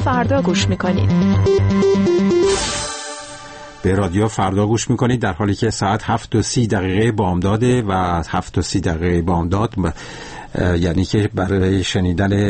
فردا گوش میکنید. به رادیو فردا گوش میکنید در حالی که ساعت 7:30 بامداده و 7:30 بامداد یعنی که برای شنیدن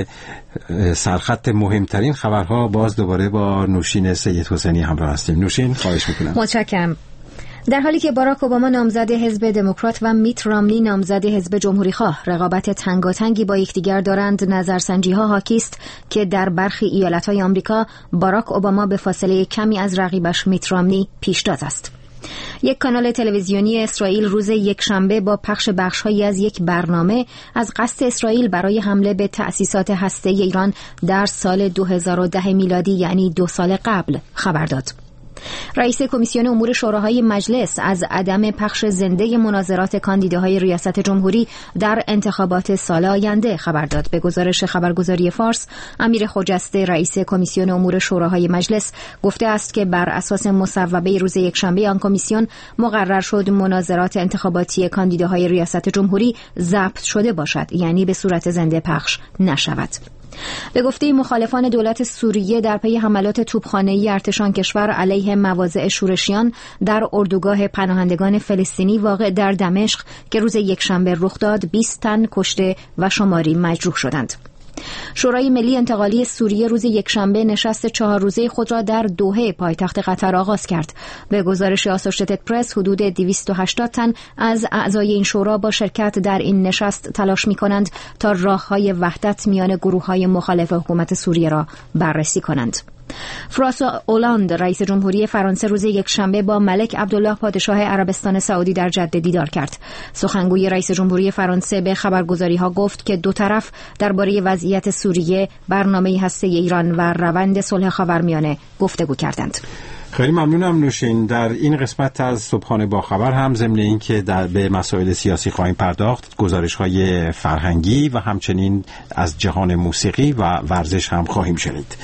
سرخط مهمترین خبرها باز دوباره با نوشین سید حسینی همراه هستیم. نوشین، خواهش میکنم. متشکرم. در حالی که باراک اوباما نامزد حزب دموکرات و میت رامنی نامزد حزب جمهوری‌خواه رقابت تنگاتنگی با یکدیگر دارند، نظرسنجی‌ها حاکی است که در برخی ایالت‌های آمریکا باراک اوباما به فاصله کمی از رقیبش میت رامنی پیشتاز است. یک کانال تلویزیونی اسرائیل روز یکشنبه با پخش بخش‌هایی از یک برنامه از قصد اسرائیل برای حمله به تأسیسات هسته‌ای ایران در سال 2010 میلادی، یعنی 2 سال قبل، خبر داد. رئیس کمیسیون امور شوراهای مجلس از عدم پخش زنده مناظرات کاندیداهای ریاست جمهوری در انتخابات سال آینده خبر داد. به گزارش خبرگزاری فارس، امیر خجسته رئیس کمیسیون امور شوراهای مجلس گفته است که بر اساس مصوبه روز یکشنبه آن کمیسیون مقرر شد مناظرات انتخاباتی کاندیداهای ریاست جمهوری ضبط شده باشد، یعنی به صورت زنده پخش نشود. به گفته مخالفان دولت سوریه در پی حملات توپخانه‌ای ارتش آن کشور علیه مواضع شورشیان در اردوگاه پناهندگان فلسطینی واقع در دمشق که روز یکشنبه رخ داد 20 تن کشته و شماری مجروح شدند. شورای ملی انتقالی سوریه روز یکشنبه نشست 4 روزه خود را در دوحه پایتخت قطر آغاز کرد. به گزارش آسوشیتد پرس حدود 280 تن از اعضای این شورا با شرکت در این نشست تلاش می‌کنند تا راه‌های وحدت میان گروه‌های مخالف حکومت سوریه را بررسی کنند. فرانسوا اولاند رئیس جمهوری فرانسه روز یکشنبه با ملک عبدالله پادشاه عربستان سعودی در جده دیدار کرد. سخنگوی رئیس جمهوری فرانسه به خبرگزاری‌ها گفت که دو طرف درباره وضعیت سوریه، برنامه هسته‌ای ایران و روند صلح خاورمیانه گفتگو کردند. خیلی ممنونم نوشین. در این قسمت از صبحانه با خبر هم ضمن این که به مسائل سیاسی خواهیم پرداخت، گزارش‌های فرهنگی و همچنین از جهان موسیقی و ورزش هم خواهیم شنید.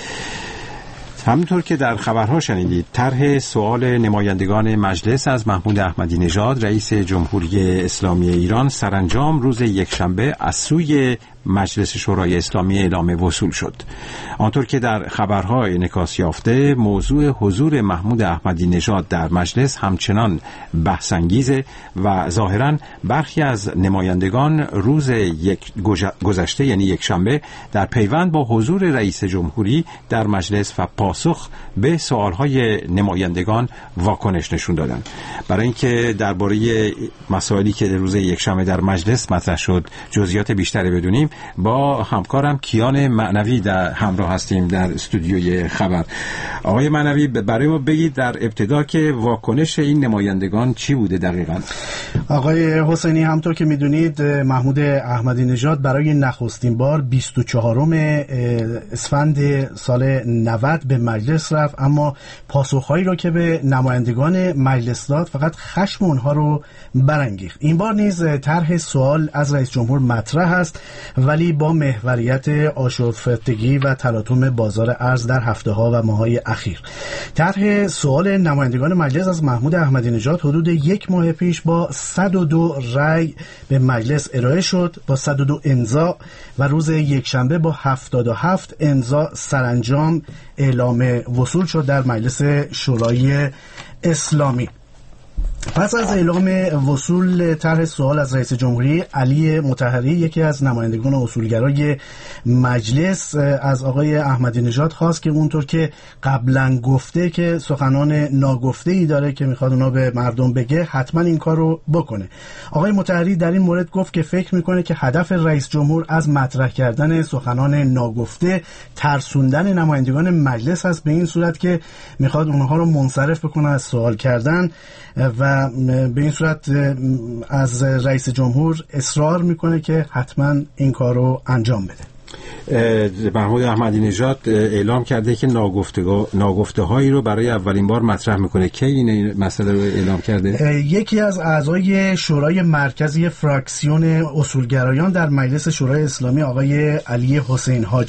همونطور که در خبرها شنیدید، طرح سوال نمایندگان مجلس از محمود احمدی نژاد رئیس جمهوری اسلامی ایران سرانجام روز یکشنبه از سوی مجلس شورای اسلامی اعلام وصول شد. آنطور که در خبرها انعکاس یافته، موضوع حضور محمود احمدی نژاد در مجلس همچنان بحث انگیزه و ظاهراً برخی از نمایندگان روز گذشته یعنی یکشنبه در پیوند با حضور رئیس جمهوری در مجلس و پاسخ به سوالهای نمایندگان واکنش نشون دادند. برای اینکه درباره مسائلی که روز یکشنبه در مجلس مطرح شد جزئیات بیشتری بدونیم، با همکارم کیان معنوی در همراه هستیم در استودیوی خبر. آقای معنوی، برای ما بگید در ابتدا که واکنش این نمایندگان چی بوده دقیقاً؟ آقای حسینی، همطور که میدونید محمود احمدی نژاد برای نخستین بار 24 اسفند سال 90 به مجلس رفت، اما پاسخهایی رو که به نمایندگان مجلس داد فقط خشم اونها رو برانگیخت. این بار نیز طرح سوال از رئیس جمهور مطرح است، ولی با محوریت آشفتگی و تلاطم بازار ارز در هفته‌ها و ماه‌های اخیر. طرح سوال نمایندگان مجلس از محمود احمدی نژاد حدود 1 ماه پیش با 102 رأی به مجلس ارائه شد، با 102 امضا، و روز یکشنبه با 77 امضا سرانجام اعلام وصول شد در مجلس شورای اسلامی. پس از اعلام وصول طرح سوال از رئیس جمهوری، علی مطهری یکی از نمایندگان اصولگرای مجلس از آقای احمدی نژاد خواست که اونطور که قبلا گفته که سخنان ناگفته‌ای داره که میخواد اونا به مردم بگه، حتما این کار رو بکنه. آقای مطهری در این مورد گفت که فکر میکنه که هدف رئیس جمهور از مطرح کردن سخنان ناگفته ترسوندن نمایندگان مجلس است، به این صورت که میخواد اونها رو منصرف بکنه از سوال کردن و به این صورت از رئیس جمهور اصرار میکنه که حتما این کار رو انجام بده. محمود احمدی نژاد اعلام کرده که ناگفته هایی رو برای اولین بار مطرح میکنه. کی این مسئله رو اعلام کرده؟ یکی از اعضای شورای مرکزی فراکسیون اصولگرایان در مجلس شورای اسلامی، آقای علی حسین حاجی،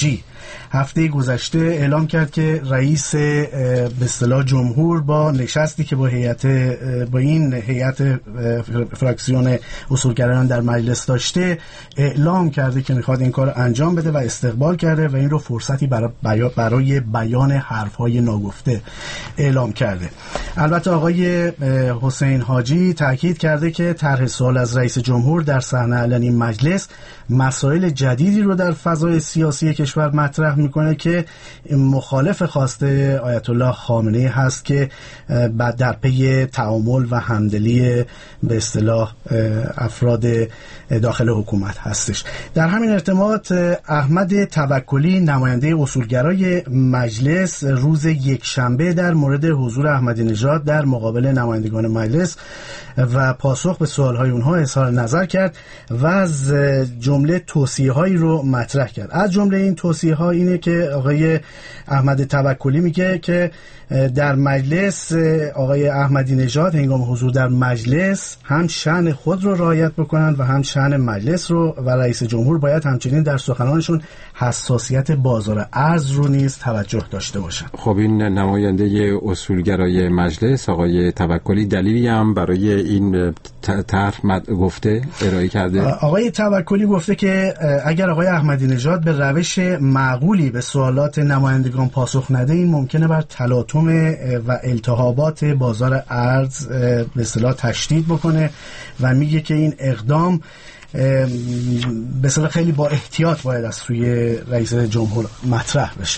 هفته گذشته اعلام کرد که رئیس به اصطلاح جمهور با نشستی که با این هیئت فراکسیون اصولگرایان در مجلس داشته اعلام کرده که میخواد این کار انجام بده و استقبال کرده و این رو فرصتی برای بیان حرفهای ناگفته اعلام کرده. البته آقای حسین حاجی تاکید کرده که طرح سوال از رئیس جمهور در صحنه علنی مجلس مسائل جدیدی رو در فضای سیاسی کشور مطرح میکنه که مخالف خواسته آیت الله خامنه‌ای هست که بعد در پی تعامل و همدلی به اصطلاح افراد داخل حکومت هستش. در همین ارتباط احمد توکلی نماینده اصولگرای مجلس روز یکشنبه در مورد حضور احمدی نژاد در مقابل نمایندگان مجلس و پاسخ به سوالهای اونها اظهار نظر کرد و از جمله توصیه‌هایی رو مطرح کرد. از جمله این توصیه‌ها اینه که آقای احمد توکلی میگه که در مجلس آقای احمدی نژاد هنگام حضور در مجلس هم شأن خود رو رعایت بکنن و هم شأن مجلس رو و رئیس جمهور باید همچنین در سخنانشون حساسیت بازار ارز رو نیز توجه داشته باشن. خب این نماینده اصولگرای مجلس آقای توکلی دلیلی هم برای این طرح گفته ارائه کرده؟ آقای توکلی گفته که اگر آقای احمدی نژاد به روش معقولی به سوالات نمایندگان پاسخ نده این ممکنه بر تلاطم و التهابات بازار ارز به اصطلاح تشدید بکنه و میگه که این اقدام به اصطلاح خیلی با احتیاط باید از سوی رئیس جمهور مطرح بشه.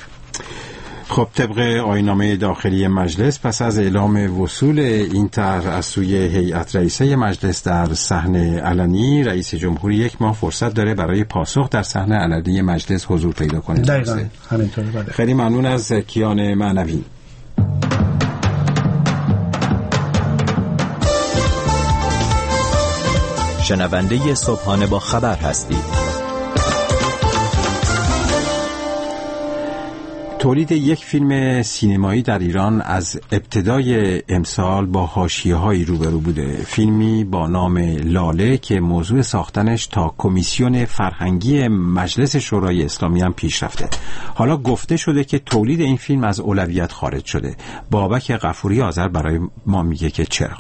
خب طبق آیین‌نامه داخلی مجلس پس از اعلام وصول این طرح از سوی هیئت رئیسه مجلس در صحنه علنی رئیس جمهور 1 ماه فرصت داره برای پاسخ در صحنه علنی مجلس حضور پیدا کنه. دقیقاً همینطوره. خیلی ممنون از کیان معنوی. شنونده صبحانه با خبر هستید. تولید یک فیلم سینمایی در ایران از ابتدای امسال با حاشیه‌هایی روبرو بوده. فیلمی با نام لاله که موضوع ساختنش تا کمیسیون فرهنگی مجلس شورای اسلامی هم پیش رفته. حالا گفته شده که تولید این فیلم از اولویت خارج شده. بابک غفوری آذر برای ما میگه که چرا.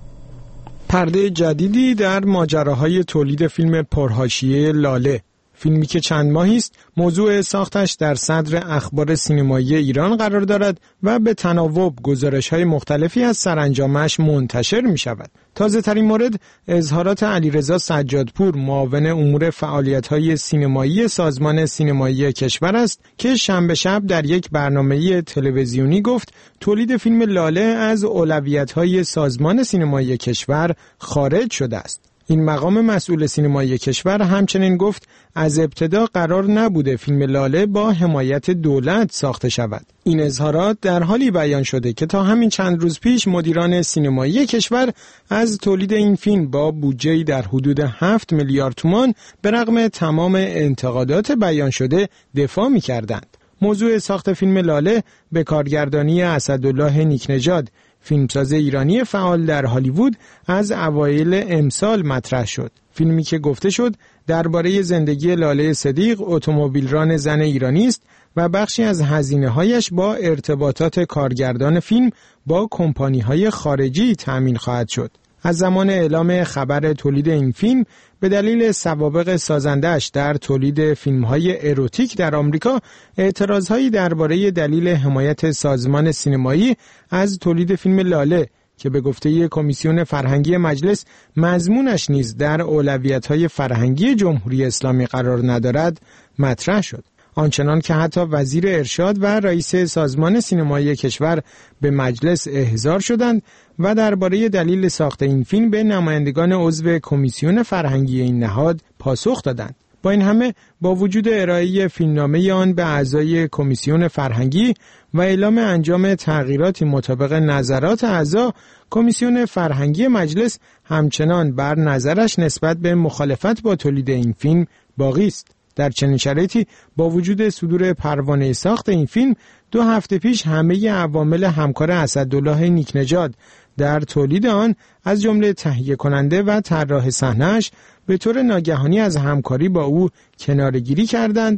پرده جدیدی در ماجراهای تولید فیلم پرحاشیه لاله، فیلمی که چند ماهی است موضوع ساختش در صدر اخبار سینمایی ایران قرار دارد و به تناوب گزارش‌های مختلفی از سرانجامش منتشر می‌شود. تازه‌ترین مورد اظهارات علیرضا سجادپور معاون امور فعالیت‌های سینمایی سازمان سینمایی کشور است که شنبه شب در یک برنامه تلویزیونی گفت تولید فیلم لاله از اولویت‌های سازمان سینمایی کشور خارج شده است. این مقام مسئول سینمایی کشور همچنین گفت از ابتدا قرار نبوده فیلم لاله با حمایت دولت ساخته شود. این اظهارات در حالی بیان شده که تا همین چند روز پیش مدیران سینمایی کشور از تولید این فیلم با بودجه‌ای در حدود 7 میلیارد تومان به رغم تمام انتقادات بیان شده دفاع می‌کردند. موضوع ساخت فیلم لاله به کارگردانی اسدالله نیکنژاد، فیلمساز ایرانی فعال در هالیوود، از اوایل امسال مطرح شد. فیلمی که گفته شد درباره زندگی لاله صدیق، اتومبیلران زن ایرانی است و بخشی از هزینه‌هایش با ارتباطات کارگردان فیلم با کمپانی‌های خارجی تأمین خواهد شد. از زمان اعلام خبر تولید این فیلم به دلیل سوابق سازنده‌اش در تولید فیلم‌های اروتیک در آمریکا، اعتراض‌هایی درباره دلیل حمایت سازمان سینمایی از تولید فیلم لاله که به گفته کمیسیون فرهنگی مجلس مضمونش نیز در اولویت‌های فرهنگی جمهوری اسلامی قرار ندارد مطرح شد. آنچنان که حتی وزیر ارشاد و رئیس سازمان سینمایی کشور به مجلس احضار شدند و درباره دلیل ساخت این فیلم به نمایندگان عضو کمیسیون فرهنگی این نهاد پاسخ دادند. با این همه با وجود ارائه فیلمنامه آن به اعضای کمیسیون فرهنگی و اعلام انجام تغییراتی مطابق نظرات اعضا، کمیسیون فرهنگی مجلس همچنان بر نظرش نسبت به مخالفت با تولید این فیلم باقی است. در چنین شرایطی با وجود صدور پروانه ساخت این فیلم 2 هفته پیش همه عوامل همکار اسدالله نیکنژاد در تولید آن از جمله تهیه کننده و طراح صحنه‌اش به طور ناگهانی از همکاری با او کناره‌گیری کردند،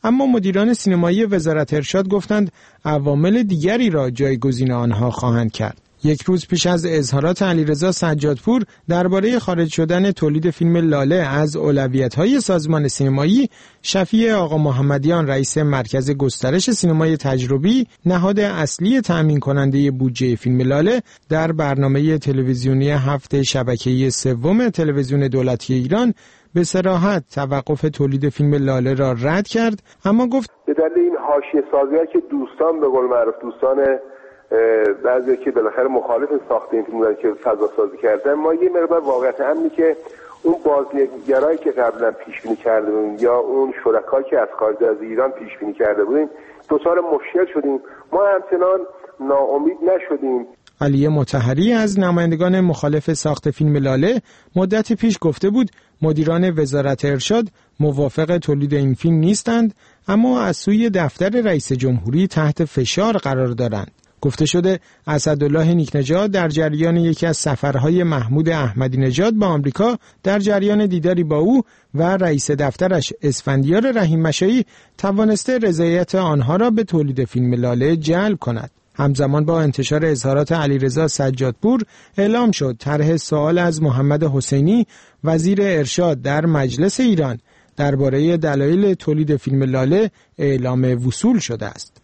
اما مدیران سینمایی وزارت ارشاد گفتند عوامل دیگری را جایگزین آنها خواهند کرد. یک روز پیش از اظهارات علیرضا سجادپور درباره خارج شدن تولید فیلم لاله از اولویت‌های سازمان سینمایی، شفیع آقا محمدیان رئیس مرکز گسترش سینمای تجربی، نهاد اصلی تأمین کننده بودجه فیلم لاله، در برنامه تلویزیونی هفته شبکه‌ای سوم تلویزیون دولتی ایران به صراحت توقف تولید فیلم لاله را رد کرد، اما گفت به دلیل این حاشیه سازی‌ها که دوستان به قول معروف دوستان بعضی که بالاخره مخالف ساخت این فیلم بودن که فضا سازی کردن، ما یه مقدار واقعیت امنی که اون بازنگرایی که قبلا پیش بینی کرده بودیم یا اون شرکایی که از خارج از ایران پیش بینی کرده بودیم دوچار مشکل شدیم. ما همچنان ناامید نشدیم. علی مطهری از نمایندگان مخالف ساخت فیلم لاله مدتی پیش گفته بود مدیران وزارت ارشاد موافق تولید این فیلم نیستند، اما از سوی دفتر رئیس جمهوری تحت فشار قرار دارند. گفته شده اسدالله نیکنژاد در جریان یکی از سفرهای محمود احمدی نژاد به آمریکا در جریان دیداری با او و رئیس دفترش اسفندیار رحیم مشایی توانسته رضایت آنها را به تولید فیلم لاله جلب کند. همزمان با انتشار اظهارات علیرضا سجادپور اعلام شد طرح سوال از محمد حسینی وزیر ارشاد در مجلس ایران درباره دلایل تولید فیلم لاله اعلام وصول شده است.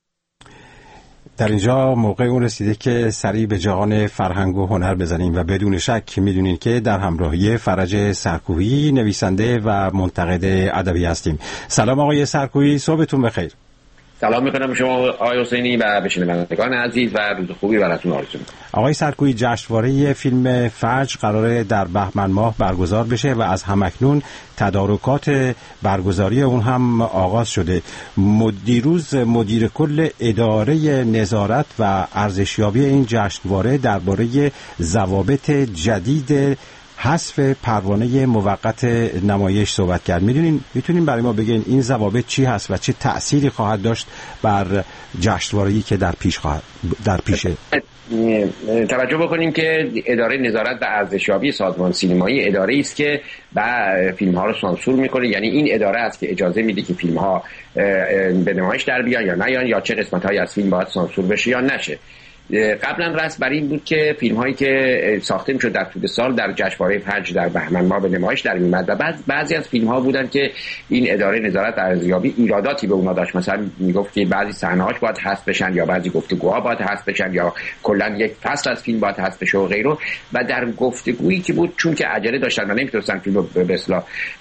در اینجا موقع اون رسیده که سریع به جهان فرهنگ و هنر بزنیم و بدون شک میدونین که در همراهی فرج سرکویی نویسنده و منتقد ادبی هستیم. سلام آقای سرکویی، صبحتون بخیر. سلام میکنم شما آقای حسینی و به شنوندگان عزیز و روز خوبی براتون آرزو میکنم. آقای سرکویی، جشنواره فیلم فجر قراره در بهمن ماه برگزار بشه و از همکنون تدارکات برگزاری اون هم آغاز شده. دیروز مدیر کل اداره نظارت و ارزشیابی این جشنواره درباره ضوابط جدید حذف پروانه موقت نمایش صحبت کرد. میتونین برای ما بگین این ضوابط چی هست و چه تأثیری خواهد داشت بر جشنواره‌ای که در پیشه؟ توجه بکنیم که اداره نظارت و ارزشیابی سازمان سینمایی اداره است که فیلم ها رو سانسور میکنه، یعنی این اداره است که اجازه میده که فیلم ها به نمایش در بیان یا نیان یا چه قسمت های از فیلم باید سانسور بشه یا نشه. قبلا رسم بر این بود که فیلم هایی که ساخته میشد در طول سال در جشنواره فجر در بهمن ماه به نمایش در میومد و بعضی از فیلم ها بودن که این اداره نظارت و ارزیابی ایراداتی به اونها داشت. مثلا میگفت که بعضی صحنه هاش باید حذف بشن یا بعضی گفتگوها باید حذف بشن یا کلا یک فصل از فیلم باید حذف بشه و غیره. و در گفتگویی که بود چون که عجله داشتن و نمیتونستن فیلم رو به اصطلاح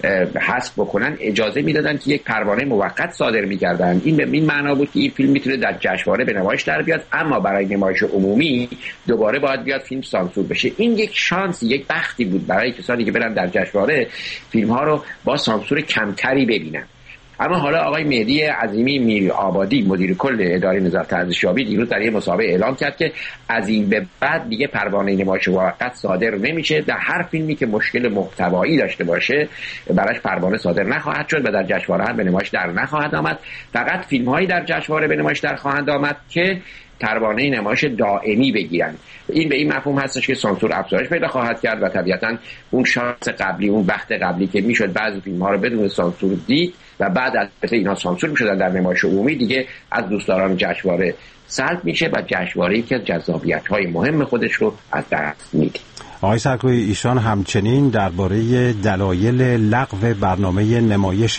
حذف بکنن، اجازه میدادن که یک پروانه موقت صادر میکردن. این به این معنا بود که این فیلم میتونه در جشنواره به نمایش در بیاد، اما برای نمایش عمومی دوباره باید بیاد فیلم سانسور بشه. این یک شانس، یک بختی بود برای کسانی که برن در جشنواره فیلم ها رو با سانسور کمتری ببینن. اما حالا آقای مهدی عظیمی میرآبادی مدیر کل اداره نظارت ارزشیابی دیروز در یک مسابقه اعلام کرد که از این به بعد دیگه پروانه نمایش موقت صادر نمیشه. در هر فیلمی که مشکل محتوایی داشته باشه براش پروانه صادر نخواهد شد و در جشنواره هم به نمایش در نخواهد آمد. فقط فیلم هایی در جشنواره به نمایش در خواهند آمد که پروانه نمایش دائمی بگیرن. این به این مفهوم هستش که سانسور افزایش پیدا خواهد کرد و طبیعتاً اون شانس قبلی، اون وقت قبلی که میشد بعضی فیلم ها رو بدون سانسور دید و بعد از اینها سانسور میشدن در نمایش عمومی، دیگه از دوستداران جشنواره سلب میشه و جشنواره‌ای که جذابیت‌های مهم خودش رو از دست میده. آقای سرکویی، ایشان همچنین درباره دلایل لغو برنامه نمایش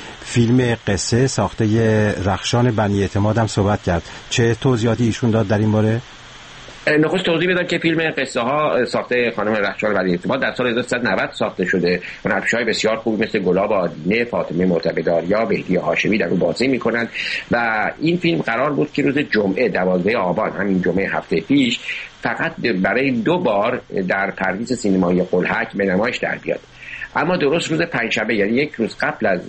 فیلم قصه ساخته رخشان بنی اعتماد هم صحبت کرد. چه توضیحاتی ایشون داد در این باره؟ نخست توضیح بدم که فیلم قصه ها ساخته خانم رخشان بنی اعتماد در سال 1390 ساخته شده. هنرپیشه‌های بسیار خوبی مثل گلاب آدینه، فاطمه معتقدآریا، بهدی هاشمی در اون بازی میکنن و این فیلم قرار بود که روز جمعه 12 آبان، همین جمعه هفته پیش، فقط برای 2 بار در پردیس سینمایی قلهک به نمایش در بیاد. اما درست روز پنجشنبه، یعنی یک روز قبل از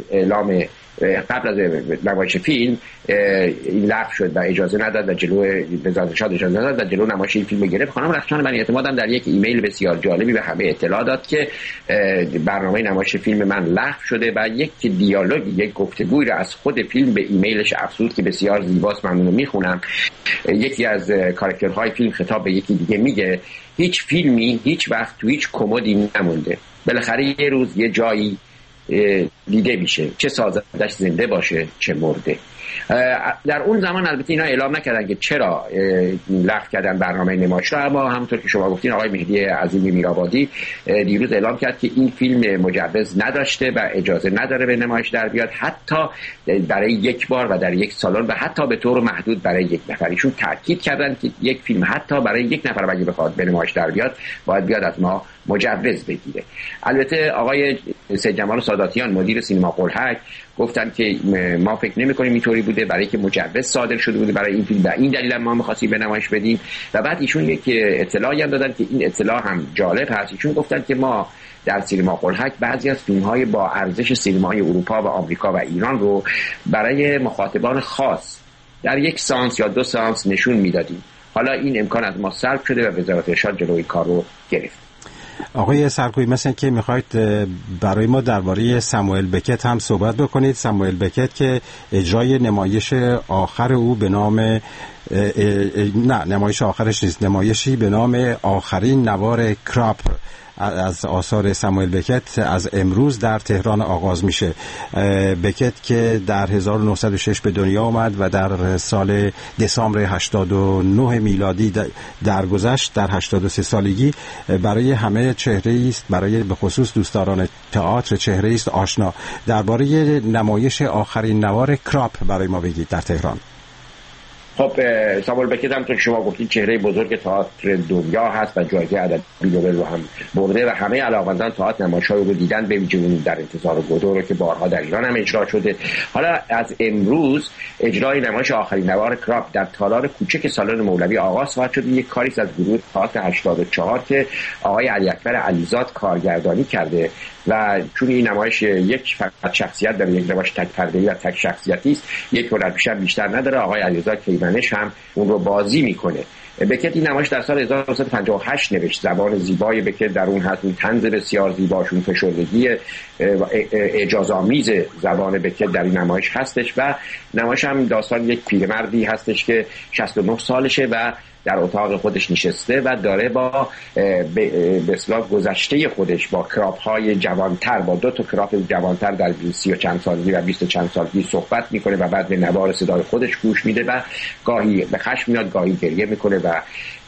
نمایش فیلم، این لغو شد و اجازه نداد و جلو وزارت ارشاد اجازه نداد و جلو نمایش این فیلم گرفت. خانم رخشان بنی اعتماد هم در یک ایمیل بسیار جالبی به همه اطلاع داد که برنامه نمایش فیلم من لغو شده و یک دیالوگ، یک گفتگوی را از خود فیلم به ایمیلش افزود که بسیار زیباست. من اون رو میخونم. یکی از کاراکترهای فیلم خطاب به یکی دیگه میگه هیچ فیلمی هیچ وقت تو هیچ کمدی نمونده. بالاخره یه روز یه جایی دیده میشه، چه سازندش زنده باشه چه مرده. در اون زمان البته اینا اعلام نکردن که چرا لغو کردن برنامه نمایش را، اما همونطور که شما گفتین آقای مهدی عظیمی میرآبادی دیروز اعلام کرد که این فیلم مجوز نداشته و اجازه نداره به نمایش در بیاد، حتی برای یک بار و در یک سالن و حتی به طور محدود برای یک نفر. ایشون تاکید کردن که یک فیلم حتی برای یک نفر اگه بخواد به نمایش در بیاد باید بیاد از ما مجوز بگیره. البته آقای سید جمال ساداتیان مدیر سینما قلهک گفتن که ما فکر نمی‌کنیم اینطوری بوده، برای که مجوز صادر شده بوده برای این فیلم و این دلیل ما می‌خواستیم به نمایش بدیم. و بعد ایشون یک اطلاعی هم دادن که این اطلاع هم جالب هست. ایشون گفتن که ما در سینما قلهک بعضی از فیلم‌های با ارزش سینمای اروپا و آمریکا و ایران رو برای مخاطبان خاص در یک سانس یا 2 سانس نشون میدادیم. حالا این امکان از ما سلب شده و وزارت ارشاد جلوی کار رو گرفت. آقای سرکویی، مثلا که میخواید برای ما درباره ساموئل بکت هم صحبت بکنید. ساموئل بکت که اجرای نمایش آخر او به نام نمایش آخرش نیست، نمایشی به نام آخرین نوار کراپ از آثار ساموئل بکت از امروز در تهران آغاز میشه. بکت که در 1906 به دنیا آمد و در سال دسامبر 89 میلادی درگذشت، در 83 سالگی برای همه چهره‌ای است، برای به خصوص دوستداران تئاتر چهره‌ای است آشنا. درباره نمایش آخرین نوار کراپ برای ما بگید در تهران. خب ساموئل بکت هم که شما گفتید چهره بزرگ تئاتر دنیا هست و جایزه ادبی نوبل رو هم برده و همه علاقه‌مندان تئاتر نمایش‌های رو دیدن، به ویژه اون در انتظار گودو رو که بارها در ایران هم اجرا شده. حالا از امروز اجرای نمایش آخرین نوار کراپ در تالار کوچک سالن مولوی آغاز خواهد شد. یک کاری از گروه تئاتر 84 که آقای علی اکبر علیزاد کارگردانی کرده و چون این نمایش یک فقط شخصیت داره، یک نمایش تک پرده‌ای و تک شخصیتی است، یک هنرپیشه بیشتر نداره، آقای علیزاد کیمنش هم اون رو بازی میکنه. بکت این نمایش در سال 1958 نوشت. زبان زیبای بکت در اون هست، اون طنز بسیار زیباشون، فشردگی اعجازآمیز زبان بکت در این نمایش هستش و نمایش هم داستان یک پیرمردی هستش که 69 سالشه و در اتاق خودش نشسته و داره با به اصطلاح گذشته خودش با کراپ های جوانتر، با 2 تا کراپ جوانتر در 30 و چند سالگی و 20 و چند سالگی صحبت میکنه و بعد به نوار صدای خودش گوش میده و گاهی به خشم میاد، گاهی گریه میکنه و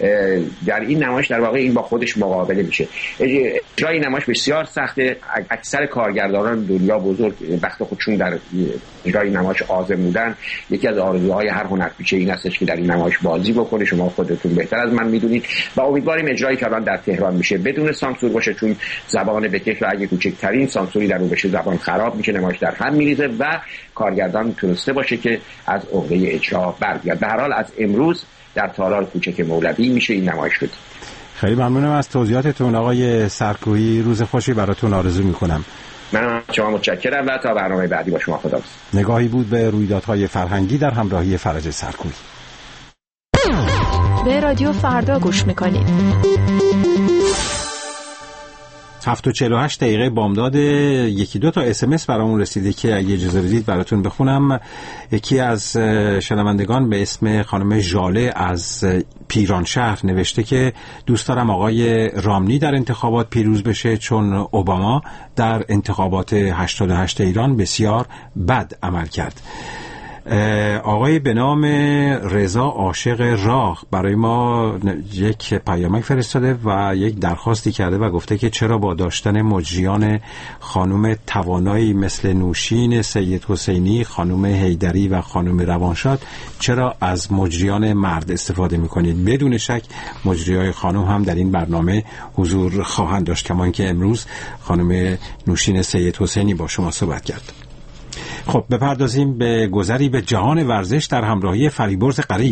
در این نمایش در واقع این با خودش مقابله میشه. اجرای این نمایش بسیار سخته. اکثر کارگردانان دنیا بزرگ وقت خودشون در اجرای نمایش آزمودن. یکی از آرزوهای هر هنرپیشه این هستش که در این نمایش بازی بکنه. شما خودتون بهتر از من میدونید و امیدواریم اجرایی که الان در تهران میشه بدون سانسور باشه، چون زبان بکت رو اگه کوچکترین سانسوری در اون بشه زبان خراب میشه، نمایش در هم میریزه و کارگردان تونسته باشه که از عهده اجرا بر بیاد. به هر حال از امروز در تالار کوچک مولوی میشه این نمایش شد. خیلی ممنونم از توضیحاتتون آقای سرکویی. روز خوشی براتون آرزو میکنم. من شما متشکرم و تا برنامه بعدی با شما خداحافظ. نگاهی بود به رویدادهای فرهنگی در همراهی فرج سرکویی. به رادیو فردا گوش میکنید. 7:48 بامداد. 1-2 تا SMS برامون رسیده که اگه اجازه بدید براتون بخونم. یکی از شنوندگان به اسم خانم ژاله از پیرانشهر نوشته که دوست دارم آقای رامنی در انتخابات پیروز بشه، چون اوباما در انتخابات 88 ایران بسیار بد عمل کرد. آقای به نام رضا عاشق راه برای ما یک پیامک فرستاده و یک درخواستی کرده و گفته که چرا با داشتن مجریان خانم توانایی مثل نوشین سید حسینی، خانم حیدری و خانم روانشاد، چرا از مجریان مرد استفاده میکنید؟ بدون شک مجریای خانم هم در این برنامه حضور خواهند داشت، کمان که امروز خانم نوشین سید حسینی با شما صحبت کرد. خب بپردازیم به گذری به جهان ورزش در همراهی فریبرز قریب.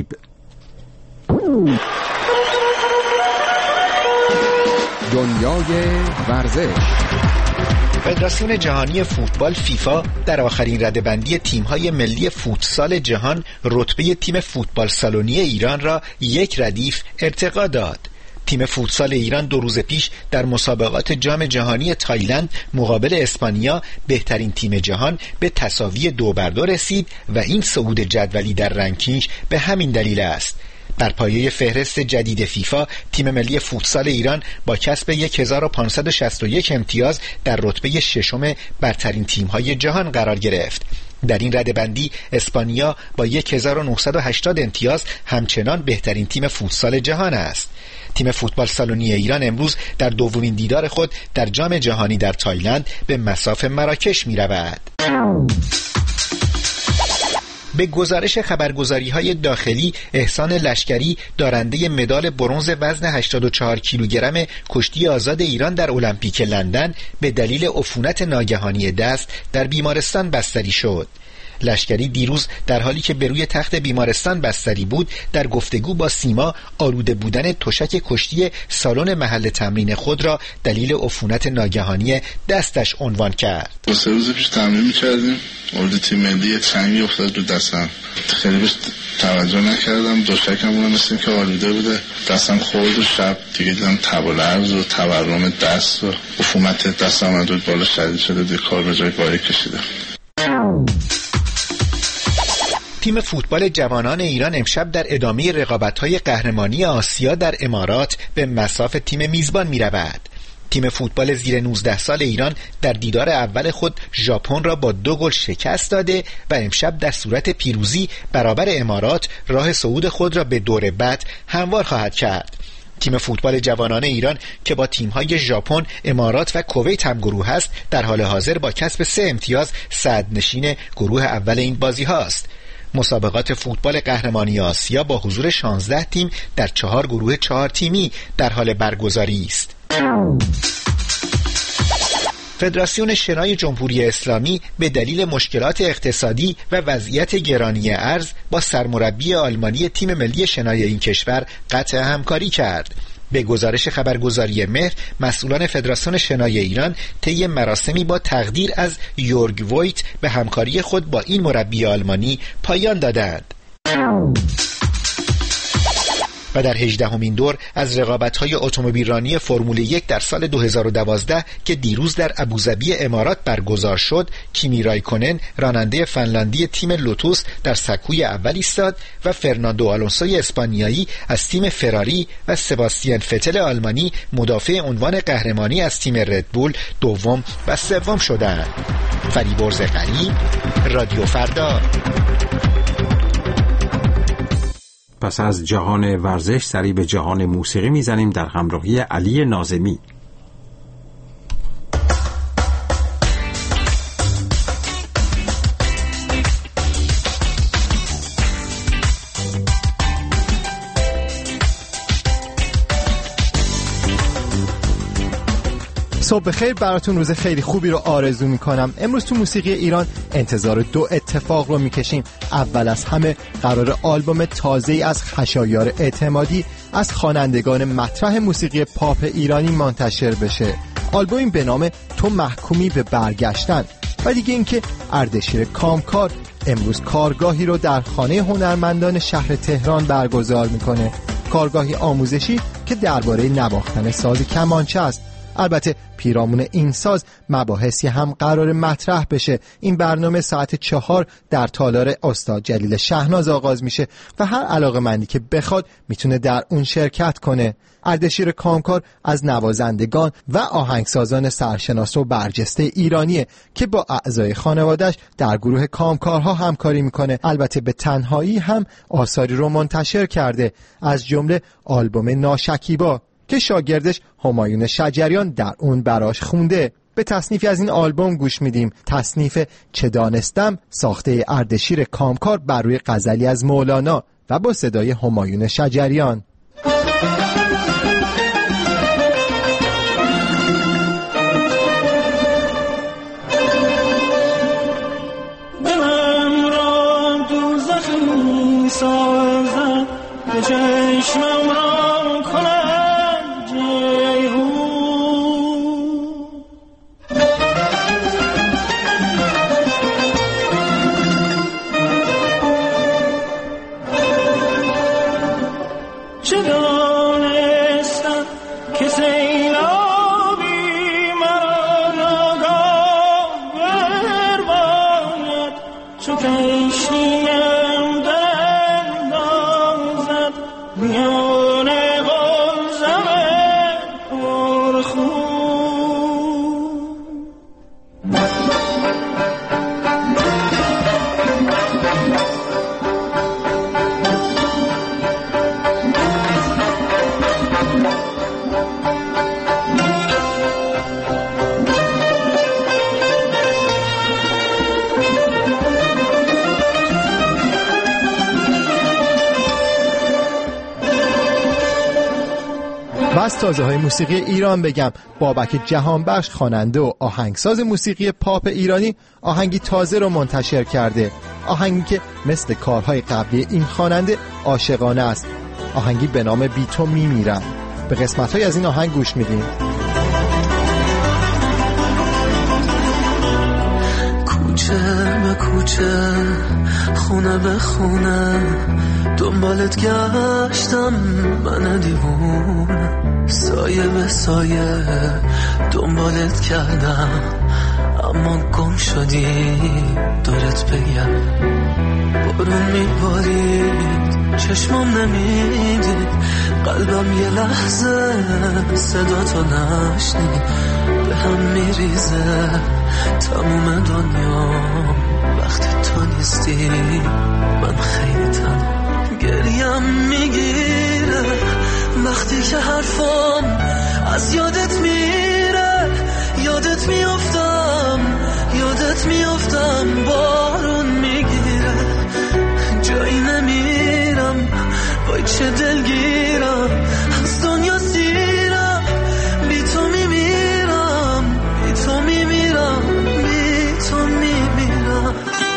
دنیای ورزش. فدراسیون جهانی فوتبال فیفا در آخرین رده‌بندی تیم‌های ملی فوتسال جهان رتبه تیم فوتبال سالونی ایران را 1 ردیف ارتقا داد. تیم فوتسال ایران 2 روز پیش در مسابقات جام جهانی تایلند مقابل اسپانیا بهترین تیم جهان به تساوی 2-2 رسید و این صعود جدولی در رنکینگ به همین دلیل است. بر پایه فهرست جدید فیفا تیم ملی فوتسال ایران با کسب 1561 امتیاز در رتبه ششم برترین تیم‌های جهان قرار گرفت. در این رده‌بندی اسپانیا با 1980 امتیاز همچنان بهترین تیم فوتسال جهان است. تیم فوتبال سالونی ایران امروز در دومین دیدار خود در جام جهانی در تایلند به مصاف مراکش می‌رود. به گزارش خبرگزاری‌های داخلی، احسان لشکری دارنده مدال برنز وزن 84 کیلوگرم کشتی آزاد ایران در المپیک لندن به دلیل عفونت ناگهانی دست در بیمارستان بستری شد. لشکری دیروز در حالی که به روی تخت بیمارستان بستری بود در گفتگو با سیما آلوده بودن تشک کشتی سالن محل تمرین خود را دلیل عفونت ناگهانی دستش عنوان کرد. 3 روز پیش تمرین می‌کردیم، اولد تیم ملی چنگی افتاد رو دستم، خیلی بهش توجه نکردم، دوشکمون مثل که آلوده بوده، دستم خورد و شب دیگه دیدم تب و لرز و تورم دست و عفونت دستم از بالا شدید شده، دیگه کار به جای باید کشیده. تیم فوتبال جوانان ایران امشب در ادامه رقابت‌های قهرمانی آسیا در امارات به مصاف تیم میزبان می‌رود. تیم فوتبال زیر 19 سال ایران در دیدار اول خود ژاپن را با 2 گل شکست داده و امشب در صورت پیروزی برابر امارات راه صعود خود را به دور بعد هموار خواهد کرد. تیم فوتبال جوانان ایران که با تیم‌های ژاپن، امارات و کویت هم گروه است، در حال حاضر با کسب 3 امتیاز صدرنشین گروه اول این بازی هاست. مسابقات فوتبال قهرمانی آسیا با حضور 16 تیم در 4 گروه 4 تیمی در حال برگزاری است. فدراسیون شنای جمهوری اسلامی به دلیل مشکلات اقتصادی و وضعیت گرانی ارز با سرمربی آلمانی تیم ملی شنای این کشور قطع همکاری کرد. به گزارش خبرگزاری مهر، مسئولان فدراسیون شنای ایران طی مراسمی با تقدیر از یورگ وویت به همکاری خود با این مربی آلمانی پایان دادند. و در 18مین دور از رقابت‌های اتومبیلرانی فرمول 1 در سال 2012 که دیروز در ابوظبی امارات برگزار شد، کیمی رایکونن راننده فنلاندی تیم لوتوس در سکوی اول ایستاد و فرناندو آلونسوی اسپانیایی از تیم فراری و سباستین فتل آلمانی مدافع عنوان قهرمانی از تیم ردبول دوم و سوم شدند. فریبرز غنی، رادیو فردا. پس از جهان ورزش سری به جهان موسیقی میزنیم در همراهی علی ناظمی. صبح بخیر براتون، روز خیلی خوبی رو آرزو میکنم. امروز تو موسیقی ایران انتظار 2 اتفاق رو میکشیم. اول از همه قرار آلبوم تازه‌ای از خشایار اعتمادی از خوانندگان مطرح موسیقی پاپ ایرانی منتشر بشه. آلبومی به نام تو محکومی به برگشتن. و دیگه اینکه اردشیر کامکار امروز کارگاهی رو در خانه هنرمندان شهر تهران برگزار میکنه. کارگاهی آموزشی که درباره نواختن ساز کمانچه است. البته پیرامون این ساز مباحثی هم قرار مطرح بشه. این برنامه ساعت 4 در تالار استاد جلیل شهناز آغاز میشه و هر علاقه‌مندی که بخواد میتونه در اون شرکت کنه. اردشیر کامکار از نوازندگان و آهنگسازان سرشناس و برجسته ایرانیه که با اعضای خانواده‌اش در گروه کامکارها همکاری میکنه. البته به تنهایی هم آثاری رو منتشر کرده، از جمله آلبوم ناشکیبا که شاگردش همایون شجریان در اون براش خونده. به تصنیفی از این آلبوم گوش میدیم، تصنیف چه دانستم ساخته اردشیر کامکار بر روی غزلی از مولانا و با صدای همایون شجریان. میونه بازم پرخون. از تازه‌های موسیقی ایران بگم بابک جهانبخش خواننده و آهنگساز موسیقی پاپ ایرانی آهنگی تازه رو منتشر کرده، آهنگی که مثل کارهای قبلی این خواننده عاشقانه است، آهنگی به نام بی تو میمیرم. به قسمت‌های از این آهنگ گوش میدیم. کوچه به کوچه خونه به خونه دنبالت گشتم من دیوونه، سایه به سایه دنبالت کردم اما گم شدی دورت بگم. بارون میبارید چشمام نمیدید، قلبم یه لحظه صدا تو نشنید، به هم میریزه تموم دنیا وقتی تو نیستی، من خیلی تنها گریم میگیره وقتی که حرفم از یادت میره، یادت میافتم بارون میگیره، جایی نمیرم وای چه دلگیرم، از دنیا سیرم، بی تو میمیرم، بی تو میمیرم، بی تو میمیرم.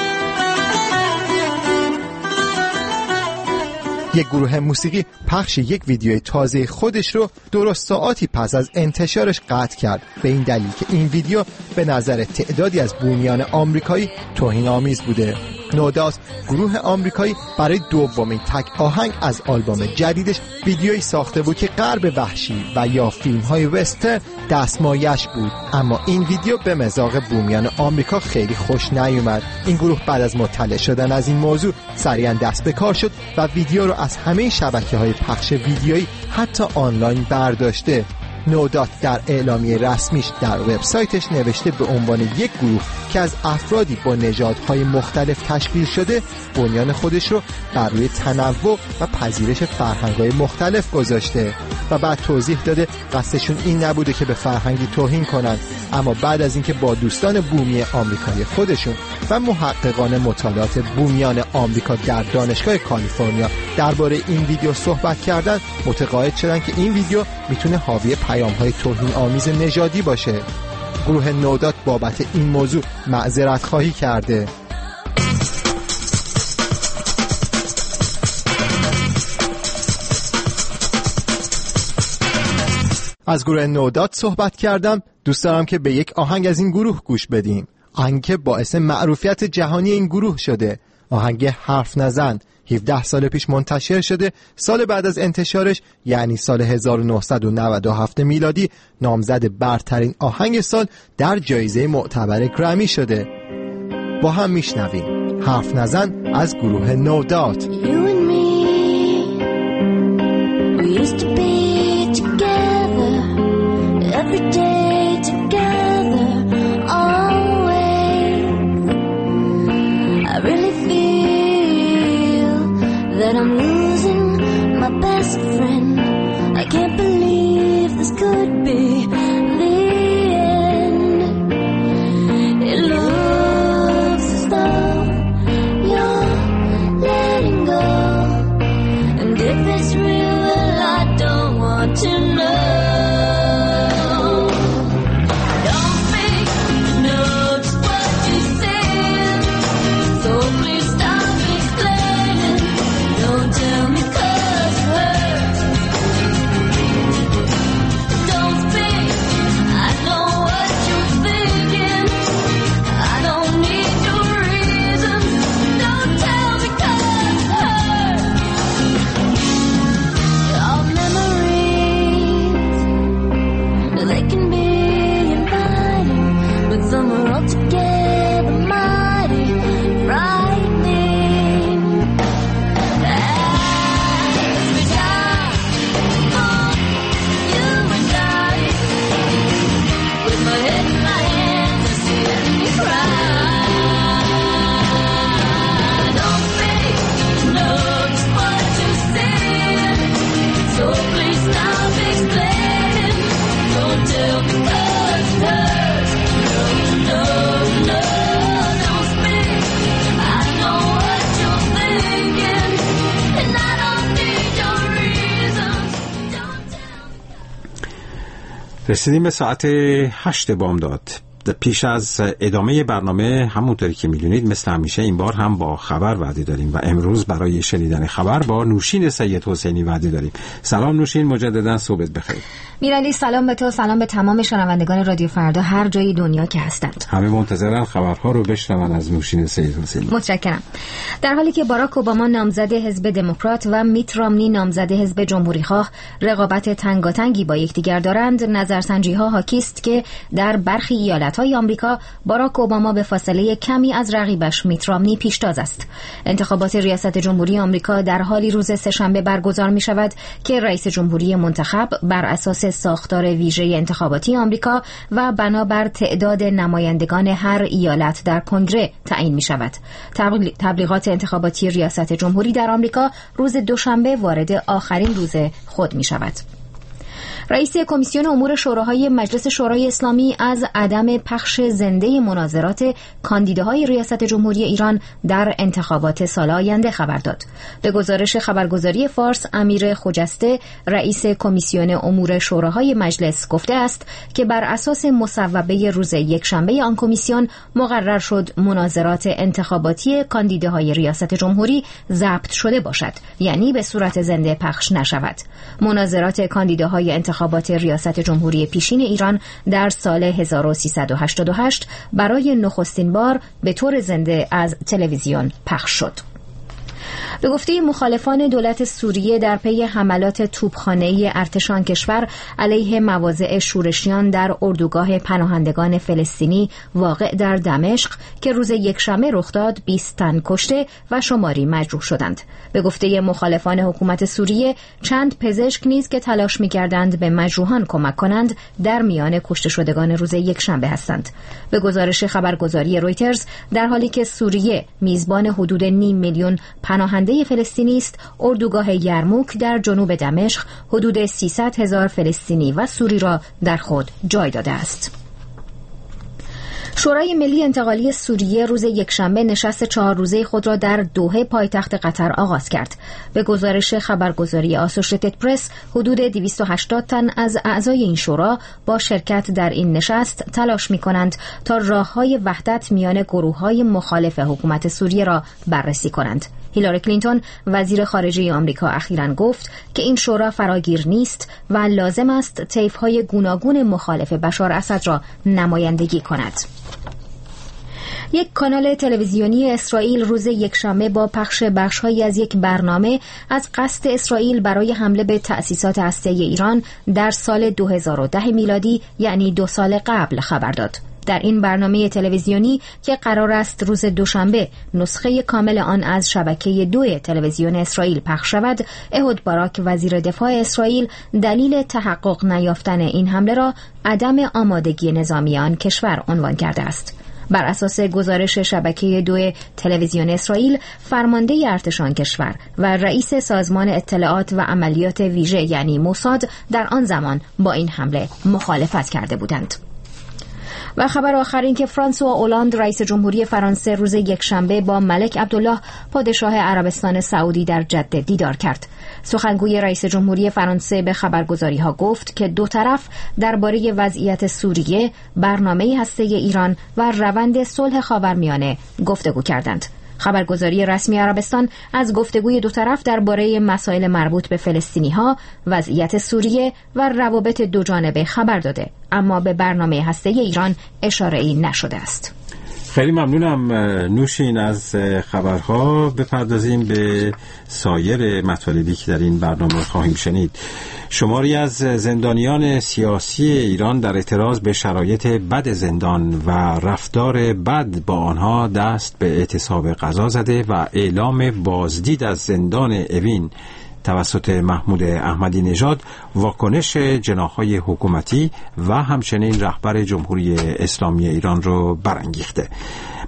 یک گروه موسیقی پخش یک ویدیوی تازه خودش رو درست ساعتی پس از انتشارش قطع کرد، به این دلیل که این ویدیو به نظر تعدادی از بومیان آمریکایی توهین‌آمیز بوده. نودات گروه آمریکایی برای دومین تک آهنگ از آلبوم جدیدش ویدیویی ساخته بود که غرب وحشی و یا فیلم‌های وسترن دستمایش بود، اما این ویدیو به مذاق بومیان آمریکا خیلی خوش نیومد. این گروه بعد از مطلع شدن از این موضوع سریعا دست به کار شد و ویدیو رو از همه شبکه‌های پخش ویدیویی حتی آنلاین برداشته. نودات در اعلامیه رسمیش در وبسایتش نوشته به عنوان یک گروه که از افرادی با نژادهای مختلف تشکیل شده بنیان خودش رو بر روی تنوع و پذیرش فرهنگ‌های مختلف گذاشته و بعد توضیح داده قصدشون این نبوده که به فرهنگی توهین کنن، اما بعد از اینکه با دوستان بومی آمریکایی خودشون و محققان مطالعات بومیان آمریکا در دانشگاه کالیفرنیا درباره این ویدیو صحبت کردن، متقاعد شدن که این ویدیو میتونه حاوی پیام‌های توهین‌آمیز نژادی باشه. گروه نودات بابت این موضوع معذرت خواهی کرده. از گروه نودات صحبت کردم، دوست دارم که به یک آهنگ از این گروه گوش بدیم، آهنگی که باعث معروفیت جهانی این گروه شده، آهنگ حرف نزن. 17 سال پیش منتشر شده، سال بعد از انتشارش یعنی سال 1997 میلادی نامزد برترین آهنگ سال در جایزه معتبر گرمی شده. با هم میشنویم حرف نزن از گروه نودات. That I'm losing my best friend. I can't believe this could be the end. It looks as though you're letting go, and if it's real, well, I don't want to know. Don't make me know just what you said, so please stop explaining. Don't tell me 'cause it hurts. Don't speak رسیدیم به ساعت 8 بامداد. پیش از ادامه برنامه همونطوری که میدونید مثل همیشه این بار هم با خبر وعده داریم و امروز برای شنیدن خبر با نوشین سید حسینی وعده داریم. سلام نوشین، مجددا صبحت بخیر. میرالی سلام به تو، سلام به تمام شنوندگان رادیو فردا هر جای دنیا که هستند. همه منتظرن خبرها رو بشنون از نوشین سید حسینی. متشکرم. در حالی که باراک اوباما نامزد حزب دموکرات و میت رامنی نامزد حزب جمهوریخواه رقابت تنگاتنگی با یکدیگر دارند، نظرسنجی‌ها حاکی است که در برخی ایالت‌های آمریکا باراک اوباما به فاصله کمی از رقیبش میت رامنی پیشتاز است. انتخابات ریاست جمهوری آمریکا در حالی روز سه‌شنبه برگزار می‌شود که رئیس جمهوری منتخب بر اساس ساختار ویژه انتخاباتی آمریکا و بنابر تعداد نمایندگان هر ایالت در کنگره تعیین می‌شود. تبلیغات انتخاباتی ریاست جمهوری در آمریکا روز دوشنبه وارد آخرین روز خود می‌شود. رئیس کمیسیون امور شوراهای مجلس شورای اسلامی از عدم پخش زنده مناظرات کاندیداهای ریاست جمهوری ایران در انتخابات سال آینده خبر داد. به گزارش خبرگزاری فارس، امیر خجسته رئیس کمیسیون امور شوراهای مجلس گفته است که بر اساس مصوبه روز یکشنبه آن کمیسیون مقرر شد مناظرات انتخاباتی کاندیداهای ریاست جمهوری ضبط شده باشد، یعنی به صورت زنده پخش نشود. مناظرات کاندیداهای انتخابات ریاست جمهوری پیشین ایران در سال 1388 برای نخستین بار به طور زنده از تلویزیون پخش شد. به گفته مخالفان دولت سوریه در پی حملات توپخانه‌ای ارتش آن کشور علیه مواضع شورشیان در اردوگاه پناهندگان فلسطینی واقع در دمشق که روز یکشنبه رخ داد 20 تن کشته و شماری مجروح شدند. به گفته مخالفان حکومت سوریه چند پزشک نیز که تلاش می‌کردند به مجروحان کمک کنند در میان کشته شدگان روز یکشنبه هستند. به گزارش خبرگزاری رویترز، در حالی که سوریه میزبان حدود 5 میلیون پناهنده فلسطینی است، اردوگاه یرموک در جنوب دمشق حدود 300,000 فلسطینی و سوری را در خود جای داده است. شورای ملی انتقالی سوریه روز یکشنبه نشست 4 روزه خود را در دوحه پایتخت قطر آغاز کرد. به گزارش خبرگزاری آسوشیتد پرس، حدود 280 تن از اعضای این شورا با شرکت در این نشست تلاش می‌کنند تا راه‌های وحدت میان گروه‌های مخالف حکومت سوریه را بررسی کنند. هیلاری کلینتون وزیر خارجه آمریکا اخیراً گفت که این شورا فراگیر نیست و لازم است طیف‌های گوناگون مخالف بشار اسد را نمایندگی کند. یک کانال تلویزیونی اسرائیل روز یکشنبه با پخش بخش‌هایی از یک برنامه از قصد اسرائیل برای حمله به تأسیسات هسته‌ای ایران در سال 2010 میلادی، یعنی 2 سال قبل، خبر داد. در این برنامه تلویزیونی که قرار است روز دوشنبه نسخه کامل آن از شبکه 2 تلویزیون اسرائیل پخش شود، اهود باراک وزیر دفاع اسرائیل دلیل تحقق نیافتن این حمله را عدم آمادگی نظامی آن کشور عنوان کرده است. بر اساس گزارش شبکه 2 تلویزیون اسرائیل، فرمانده ارتش آن کشور و رئیس سازمان اطلاعات و عملیات ویژه یعنی موساد در آن زمان با این حمله مخالفت کرده بودند. و خبر آخر این که فرانسوا اولاند رئیس جمهوری فرانسه روز یکشنبه با ملک عبدالله پادشاه عربستان سعودی در جده دیدار کرد. سخنگوی رئیس جمهوری فرانسه به خبرگزاری‌ها گفت که دو طرف درباره وضعیت سوریه، برنامه هسته‌ای ایران و روند صلح خاورمیانه گفتگو کردند. خبرگزاری رسمی عربستان از گفتگوی دو طرف درباره مسائل مربوط به فلسطینی‌ها، وضعیت سوریه و روابط دو جانبه خبر داده، اما به برنامه هسته‌ای ایران اشاره‌ای نشده است. خیلی ممنونم نوشین از خبرها. بپردازیم به سایر مطالبی که در این برنامه خواهیم شنید. شماری از زندانیان سیاسی ایران در اعتراض به شرایط بد زندان و رفتار بد با آنها دست به اعتصاب غذا زده و اعلام بازدید از زندان اوین توسط محمود احمدی نژاد واکنش جناح‌های حکومتی و همچنین رهبر جمهوری اسلامی ایران رو برانگیخته.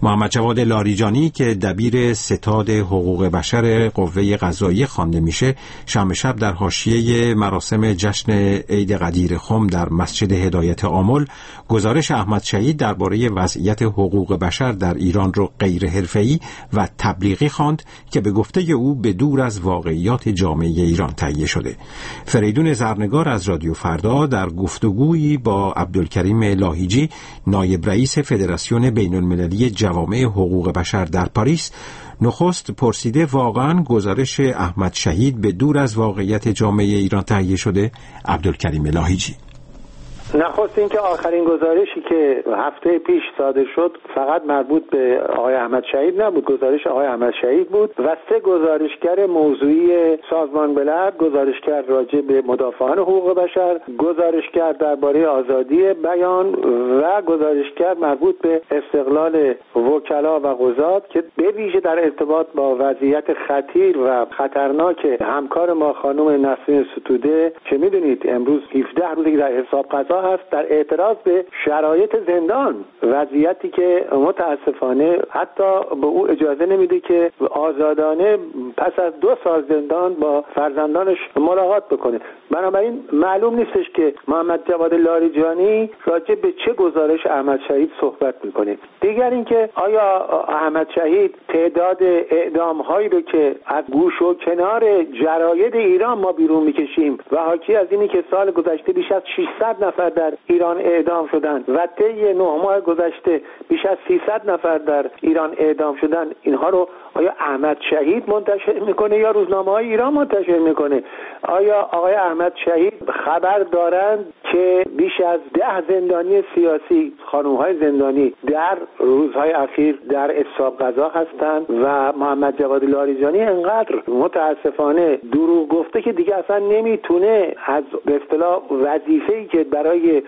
محمد جواد لاریجانی که دبیر ستاد حقوق بشر قوه قضاییه خوانده میشه، شنبه شب در حاشیه مراسم جشن عید قدیر خم در مسجد هدایت آمل گزارش احمد شهید درباره وضعیت حقوق بشر در ایران رو غیر حرفه‌ای و تبلیغی خواند که به گفته او به دور از واقعیات جامعه ایران تهیه شده. فریدون زرنگار از رادیو فردا در گفتگویی با عبدالکریم لاهیجی، نایب رئیس فدراسیون بین‌المللی جوامع حقوق بشر در پاریس، نخست پرسیده واقعاً گزارش احمد شهید به دور از واقعیت جامعه ایران تهیه شده؟ عبدالکریم لاهیجی: نخست این که آخرین گزارشی که هفته پیش صادر شد فقط مربوط به آقای احمد شهید نبود، گزارش آقای احمد شهید بود و 3 گزارشگر موضوعی سازمان ملل، گزارشگر راجع به مدافعان حقوق بشر، گزارشگر درباره آزادی بیان و گزارشگر مربوط به استقلال وکلا و قضات که به ویژه در ارتباط با وضعیت خطیر و خطرناک همکار ما خانم نسرین ستوده که میدونید امروز 17 روزی در حساب قضا هست در اعتراض به شرایط زندان، وضعیتی که متاسفانه حتی به او اجازه نمیده که آزادانه پس از 2 سال زندان با فرزندانش ملاقات بکنه. بنابراین معلوم نیستش که محمد جواد لاریجانی راجع به چه گزارش احمد شهید صحبت میکنه. دیگر اینکه آیا احمد شهید تعداد اعدام هایی رو که از گوش و کنار جراید ایران ما بیرون میکشیم و حاکی از اینی که سال گذشته بیش از 600 نفر در ایران اعدام شدند و طی 9 ماه گذشته بیش از 300 نفر در ایران اعدام شدند، اینها رو آیا احمد شهید منتشر میکنه یا روزنامه‌های ایران منتشر میکنه؟ آیا آقای احمد شهید خبر دارند که بیش از 10 زندانی سیاسی، خانم‌های زندانی در روزهای اخیر در اعتصاب قضا هستند و محمد جواد لاریجانی انقدر متاسفانه دروغ گفته که دیگه اصلا نمیتونه از به اصطلاح وظیفه‌ای که برای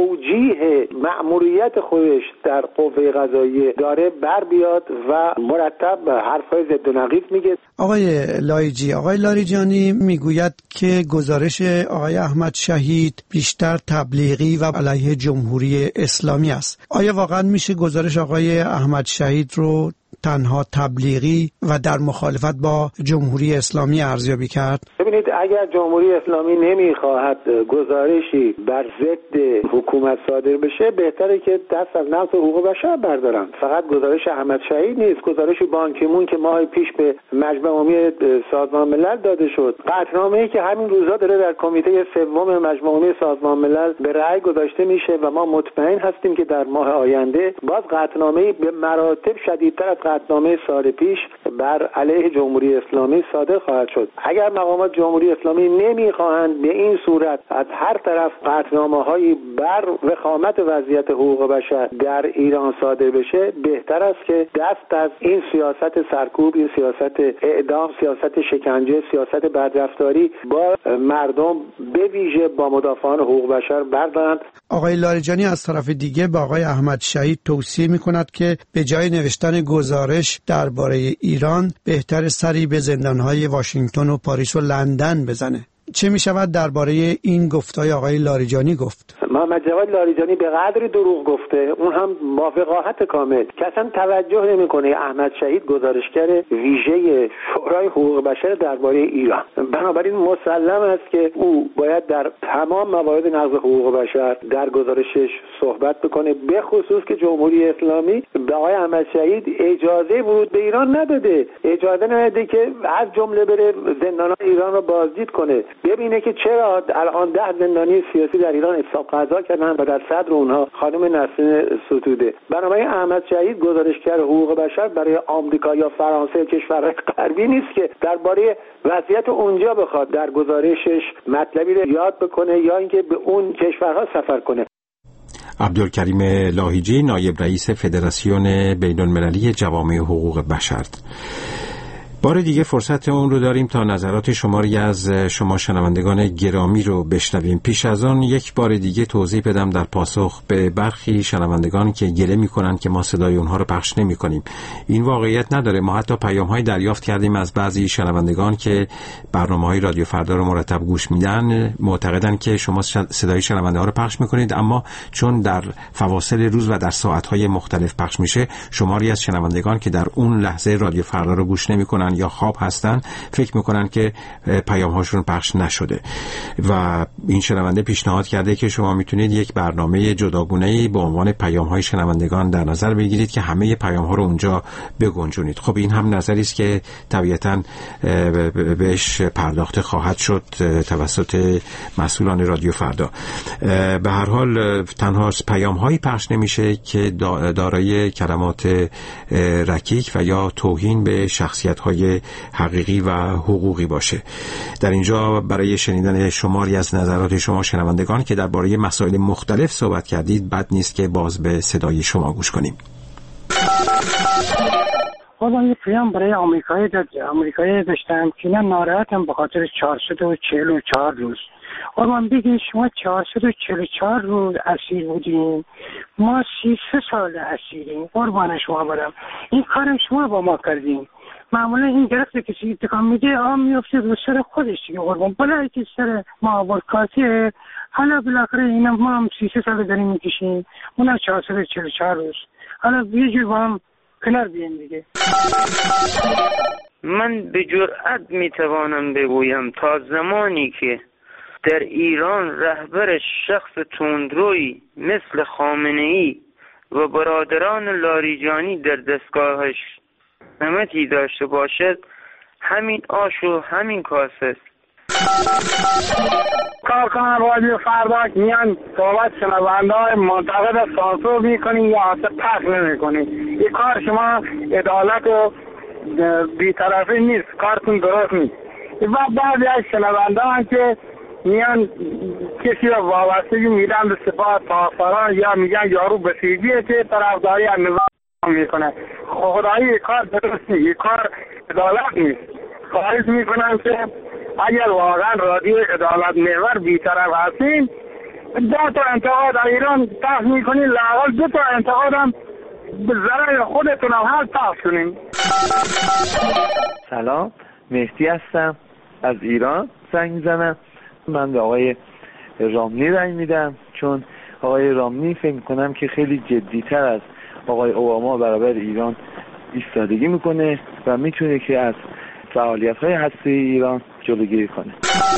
توجیه مأموریت خودش در قوه قضاییه داره بر بیاد و مرتب حرفای ضد و نقیض میگه. آقای لایجی، آقای لاریجانی میگوید که گزارش آقای احمد شهید بیشتر تبلیغی و علیه جمهوری اسلامی است. آیا واقعا میشه گزارش آقای احمد شهید رو تنها تبلیغی و در مخالفت با جمهوری اسلامی ارزیابی کرد؟ ببینید، اگر جمهوری اسلامی نمیخواهد گزارشی بر ضد حکومت صادر بشه، بهتره که دست از نقض حقوق بشر بردارن. فقط گزارش احمد شهید نیست، گزارش بان کی مون که ماه پیش به مجمع عمومی سازمان ملل داده شد، قطعنامه‌ای که همین روزا داره در کمیته سوم مجمع عمومی سازمان ملل به رأی گذاشته میشه و ما مطمئن هستیم که در ماه آینده باز قطعنامه‌ای به مراتب شدیدتر از قطعنامه سال پیش بر علیه جمهوری اسلامی صادر خواهد شد. اگر مقامات جمهوری اسلامی نمیخواهند به این صورت از هر طرف قطعنامه‌هایی بر وخامت وضعیت حقوق بشر در ایران صادر بشه، بهتر است که دست از این سیاست سرکوب، این سیاست اعدام، سیاست شکنجه، سیاست بدرفتاری با مردم به ویژه با مدافعان حقوق بشر بردارند. آقای لاریجانی از طرف دیگه با آقای احمد شهید توصیه می‌کند که به جای نوشتن گزارش درباره ایران بهتر سری به زندان‌های واشنگتن و پاریس و لندن بزنه. چه می شود درباره این گفتای آقای لاریجانی گفت؟ محمد جواد لاریجانی به قدری دروغ گفته، اون هم با وقاحت کامل، که اصلا توجه نمیکنه احمد شهید گزارشگر ویژه شورای حقوق بشر درباره ایران. بنابراین مسلم است که او باید در تمام موارد نقض حقوق بشر در گزارشش صحبت بکنه، به خصوص که جمهوری اسلامی به آقای احمد شهید اجازه ورود به ایران نداده، اجازه نداده که از جمله بره زندان‌های ایران را بازدید کنه، ببینه که چرا الان 10 زندانی سیاسی در ایران اعتصاب قضا کردن و در صدر اونها خانم نسرین ستوده. بنابراین احمد شهید گزارشگر حقوق بشر برای آمریکا یا فرانسه، کشورهای غربی نیست که درباره وضعیت اونجا بخواد در گزارشش مطلبی رو یاد بکنه یا اینکه به اون کشورها سفر کنه. عبدالکریم لاهیجی، نایب رئیس فدراسیون بین‌المللی جوامع حقوق بشر. بار دیگه فرصت اون رو داریم تا نظرات شماری از شما شنوندگان گرامی رو بشنویم. پیش از آن یک بار دیگه توضیح بدم در پاسخ به برخی شنوندگان که گله میکنن که ما صدای اونها رو پخش نمی‌کنیم. این واقعیت نداره. ما حتی پیام‌های دریافت کردیم از بعضی شنوندگان که برنامه‌های رادیو فردا رو مرتب گوش میدن، معتقدن که شما صدای شنونده ها رو پخش میکنید، اما چون در فواصل روز و در ساعت‌های مختلف پخش میشه، شماری از شنوندگان که در اون لحظه رادیو فردا رو گوش نمی‌کنن یا خواب هستن فکر میکنن که پیام‌هاشون پخش نشده و این شنونده پیشنهاد کرده که شما میتونید یک برنامه جداگانه‌ای به عنوان پیام‌های شنوندگان در نظر بگیرید که همه پیام‌ها رو اونجا بگنجونید. خب این هم نظری است که طبیعتاً بهش پرداخته خواهد شد توسط مسئولان رادیو فردا. به هر حال تنها پیام‌هایی پخش نمیشه که دارای کلمات رکیک و یا توهین به شخصیت‌های حقیقی و حقوقی باشه. در اینجا برای شنیدن شماری از نظرات شما شنوندگان که درباره مسائل مختلف صحبت کردید، بد نیست که باز به صدای شما گوش کنیم. خودم یه پیام برای آمریکایی داشتم که من ناراحتم به خاطر 444 روز. من بگید شما 444 روز اسیر بودیم، ما 33 سال اسیریم. قربان شما برم. این کارم شما با ما کردیم. معمولا این گرفته کسی تکان میده آم میفته رو سر خودش دیگه. قربان بلایی که سر ما برکاته. حالا بالاخره اینا ما هم 33 سال داریم میکشیم، اونا 444 روز. حالا یه جور با هم کنار بیایم دیگه. من به جرئت میتوانم بگویم تا زمانی که در ایران رهبر شخص تندرویی مثل خامنه‌ای و برادران لاریجانی در دستگاهش نمتی داشته باشد، همین آش و همین کاسه است. کارکنان رادیو فردا میان صحبت شنونده‌های منتقد سانسور میکنین یا اصلا پخش نمیکنین. این کار شما عدالت و بی‌طرفی نیست، کارتون درست نیست. و بعضی از شنونده‌ها که میان کسی رو وابستگی میدن به سپاه پاسداران یا میگن یارو بسیجیه که طرفداری از نظام میکنه. خدایی کار درست نیست، کار عدالت نیست. خواهش میکنم که اگر واقعا رادیو عدالت محور بی‌طرف هستین، 2 تا انتقاد در ایران پخش میکنین، لااقل 2 تا انتقاد هم به ضرر خودتون هم هست پخش کنین. سلام، مهدی هستم از ایران زنگ میزنم. من به آقای رامنی رنگ میدم چون آقای رامنی فکر میکنم که خیلی جدیتر از آقای اوباما برابر ایران ایستادگی میکنه و میتونه که از فعالیت‌های هسته‌ای ایران جلوگیری کنه.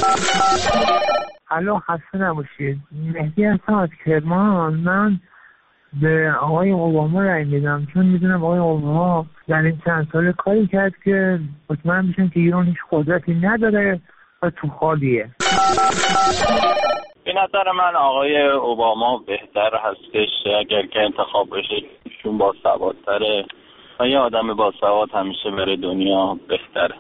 الو، خسته نباشید. مهدی هستم از کرمان. من به آقای اوباما رای میدم چون میدونم آقای اوباما در این چند سال کاری کرد که مطمئن میشم که ایران هیچ قدرتی نداره و تو خالیه. به نظر من آقای اوباما بهتر هستش اگر که انتخاب بشه، چون با سوادتره و یه آدم با سواد همیشه بره دنیا بهتره.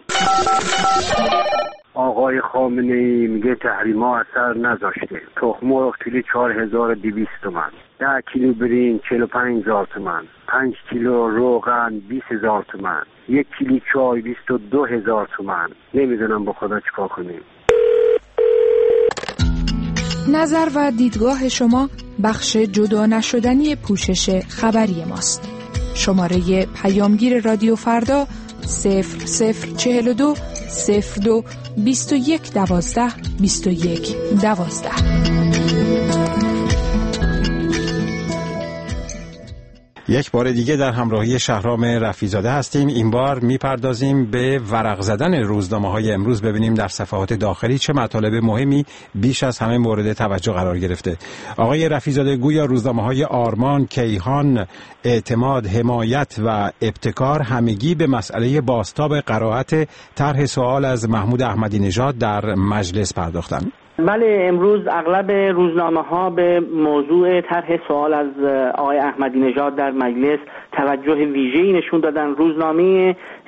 آقای خامنه‌ای میگه تحریما اثر نذاشته. تخم مرغ کیلو 4200 تومان، 10 کیلو برنج 45000 تومان، 5 کیلو روغن 20000 تومان، 1 کیلو چای 22000 تومان. نمیدونم با خدا چیکار کنیم. نظر و دیدگاه شما بخش جدا نشدنی پوشش خبری ماست. شماره پیامگیر رادیو فردا 0042 02 21 12 21 12. یک بار دیگه در همراهی شهرام رفیع‌زاده هستیم. این بار میپردازیم به ورق زدن روزنامه‌های امروز، ببینیم در صفحات داخلی چه مطالب مهمی بیش از همه مورد توجه قرار گرفته. آقای رفیع‌زاده، گویا روزنامه‌های آرمان، کیهان، اعتماد، حمایت و ابتکار همگی به مسئله بازتاب قرائت طرح سوال از محمود احمدی نژاد در مجلس پرداختند. بله، امروز اغلب روزنامه‌ها به موضوع طرح سوال از آقای احمدی نژاد در مجلس توجه ویژه‌ای نشون دادن. روزنامه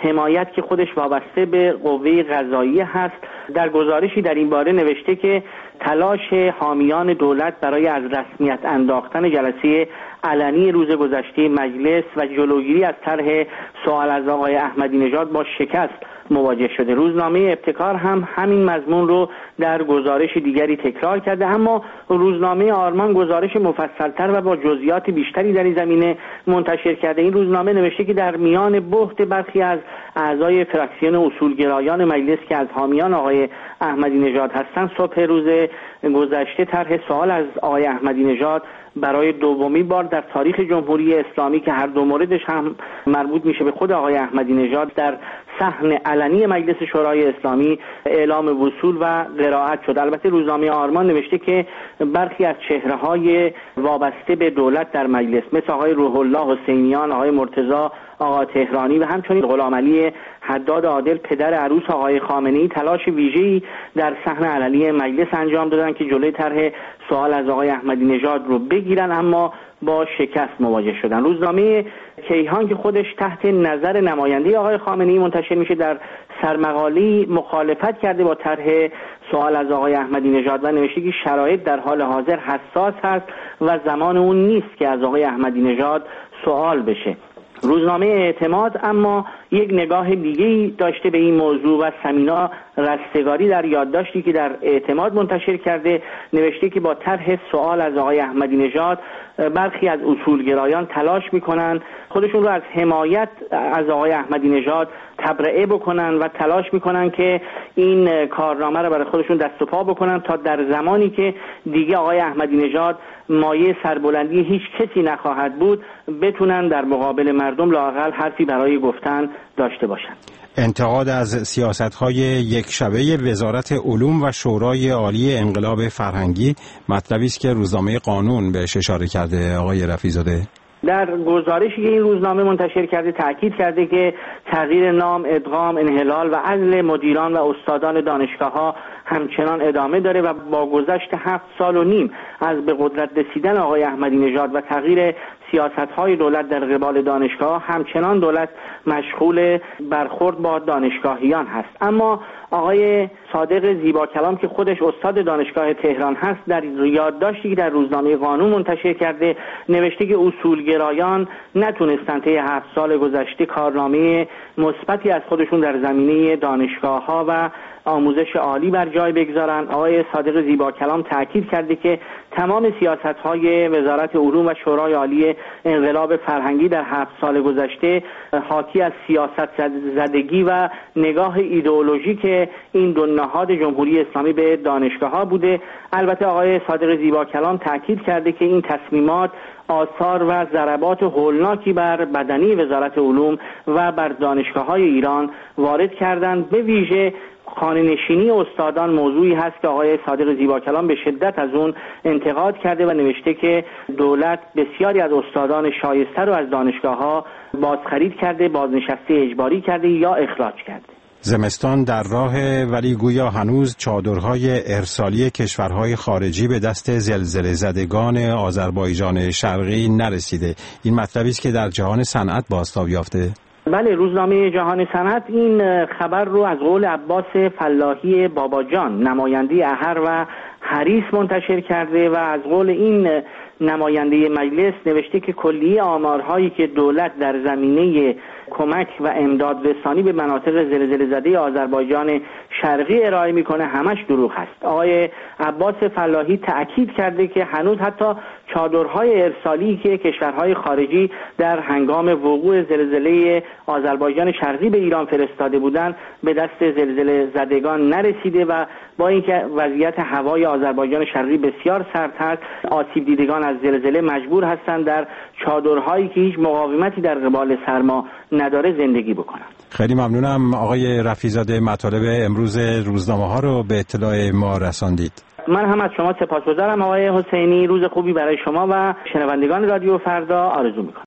حمایت که خودش وابسته به قوه قضاییه هست. در گزارشی در این باره نوشته که تلاش حامیان دولت برای از رسمیت انداختن جلسه علنی روز گذشته مجلس و جلوگیری از طرح سوال از آقای احمدی نژاد با شکست مواجه شده. روزنامه ابتکار هم همین مضمون رو در گزارش دیگری تکرار کرده، اما روزنامه آرمان گزارش مفصل‌تر و با جزئیات بیشتری در این زمینه منتشر کرده. این روزنامه نوشته که در میان بحث برخی از اعضای فراکسیون اصولگرایان مجلس که از حامیان آقای احمدی نژاد هستند، صبح روز گذشته طرح سوال از آقای احمدی نژاد برای دومین بار در تاریخ جمهوری اسلامی که هر دو موردش هم مربوط میشه به خود آقای احمدی نژاد در صحن علنی مجلس شورای اسلامی اعلام وصول و قرائت شد. البته روزنامه آرمان نوشته که برخی از چهره‌های وابسته به دولت در مجلس مثل آقای روح الله حسینیان، آقای مرتضی آقا تهرانی و همچنین غلام علی حداد عادل پدر عروس آقای خامنه‌ای تلاش ویژه‌ای در صحن علنی مجلس انجام دادن که جلوی طرح سوال از آقای احمدی نژاد رو بگیرن، اما با شکست مواجه شدن. روزنامه کیهان که خودش تحت نظر نماینده آقای خامنه‌ای منتشر میشه در سرمقاله مخالفت کرده با طرح سوال از آقای احمدی نژاد و نوشته که شرایط در حال حاضر حساس هست و زمان اون نیست که از آقای احمدی نژاد سوال بشه. روزنامه اعتماد اما یک نگاه دیگه‌ای داشته به این موضوع و سمینا رستگاری در یادداشتی که در اعتماد منتشر کرده نوشته که با طرح سوال از آقای احمدی نژاد برخی از اصولگرایان تلاش میکنن خودشون رو از حمایت از آقای احمدی نژاد تبرئه بکنن و تلاش میکنن که این کارنامه رو برای خودشون دست و پا بکنن تا در زمانی که دیگه آقای احمدی نژاد مایه سربلندی هیچ کسی نخواهد بود بتونن در مقابل مردم لااقل حرفی برای گفتن داشته باشن. انتقاد از سیاست‌های یک شبه وزارت علوم و شورای عالی انقلاب فرهنگی مطلبی است که روزنامه قانون بهش اشاره کرده. آقای رفیع‌زاده در گزارشی که این روزنامه منتشر کرده تاکید کرده که تغییر نام، ادغام، انحلال و عزل مدیران و استادان دانشگاه‌ها همچنان ادامه داره و با گذشت 7 سال و نیم از به قدرت رسیدن آقای احمدی نژاد و تغییر سیاست‌های دولت در قبال دانشگاه همچنان دولت مشغول برخورد با دانشگاهیان هست. اما آقای صادق زیباکلام که خودش استاد دانشگاه تهران هست در یادداشتی که در روزنامه قانون منتشر کرده نوشته که اصولگرایان نتونستند طی 7 سال گذشته کارنامه مثبتی از خودشون در زمینه دانشگاه‌ها و آموزش عالی بر جای بگذارن. آقای صادق زیباکلام تاکید کرده که تمام سیاست‌های وزارت علوم و شورای عالی انقلاب فرهنگی در 7 سال گذشته حاکی از سیاست زدگی و نگاه ایدئولوژیک این دو نهاد جمهوری اسلامی به دانشگاه‌ها بوده. البته آقای صادق زیباکلام تاکید کرده که این تصمیمات آثار و ضربات هولناکی بر بدنی وزارت علوم و بر دانشگاه‌های ایران وارد کردند. به ویژه خانه‌نشینی استادان موضوعی هست که آقای صادق زیباکلام به شدت از اون انتقاد کرده و نوشته که دولت بسیاری از استادان شایسته رو از دانشگاه‌ها بازخرید کرده، بازنشسته اجباری کرده یا اخراج کرده. زمستان در راه ولی گویا هنوز چادرهای ارسالی کشورهای خارجی به دست زلزله زدگان آذربایجان شرقی نرسیده. این مطلبی است که در جهان صنعت بازتاب یافته. بله، روزنامه جهان صنعت این خبر رو از قول عباس فلاحی باباجان نماینده احر و حریص منتشر کرده و از قول این نماینده مجلس نوشته که کلیه آمارهایی که دولت در زمینه کمک و امداد رسانی به مناطق زلزله زده آذربایجان شرقی ارائه میکنه همش دروغ هست. آقای عباس فلاحی تأکید کرده که هنوز حتی چادرهای ارسالی که کشورهای خارجی در هنگام وقوع زلزله آذربایجان شرقی به ایران فرستاده بودند به دست زلزله زدگان نرسیده و با اینکه وضعیت هوای آذربایجان شرقی بسیار سرد هست، آسیب دیدگان از زلزله مجبور هستند در چادرهایی که هیچ مقاومتی در قبال سرما نداره زندگی بکنند. خیلی ممنونم آقای رفیع‌زاده، مطالب امروز روزنامه‌ها رو به اطلاع ما رساندید. من هم از شما سپاسگزارم آقای حسینی. روز خوبی برای شما و شنوندگان رادیو فردا آرزو می‌کنم.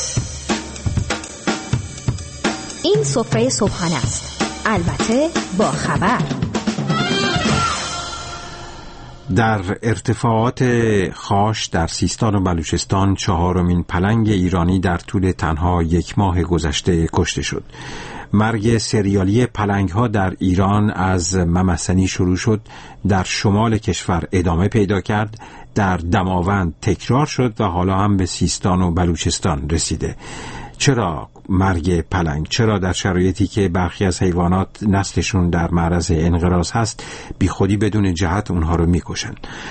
این سفره صبحانه است، البته با خبر. در ارتفاعات خاش در سیستان و بلوچستان 4مین پلنگ ایرانی در طول تنها 1 ماه گذشته کشته شد. مرگ سریالی پلنگ‌ها در ایران از ممسنی شروع شد، در شمال کشور ادامه پیدا کرد، در دماوند تکرار شد و حالا هم به سیستان و بلوچستان رسیده. چرا مرگ پلنگ؟ چرا در شرایطی که برخی از حیوانات نسلشون در معرض انقراض هست بی خودی بدون جهت اونها رو میکشن؟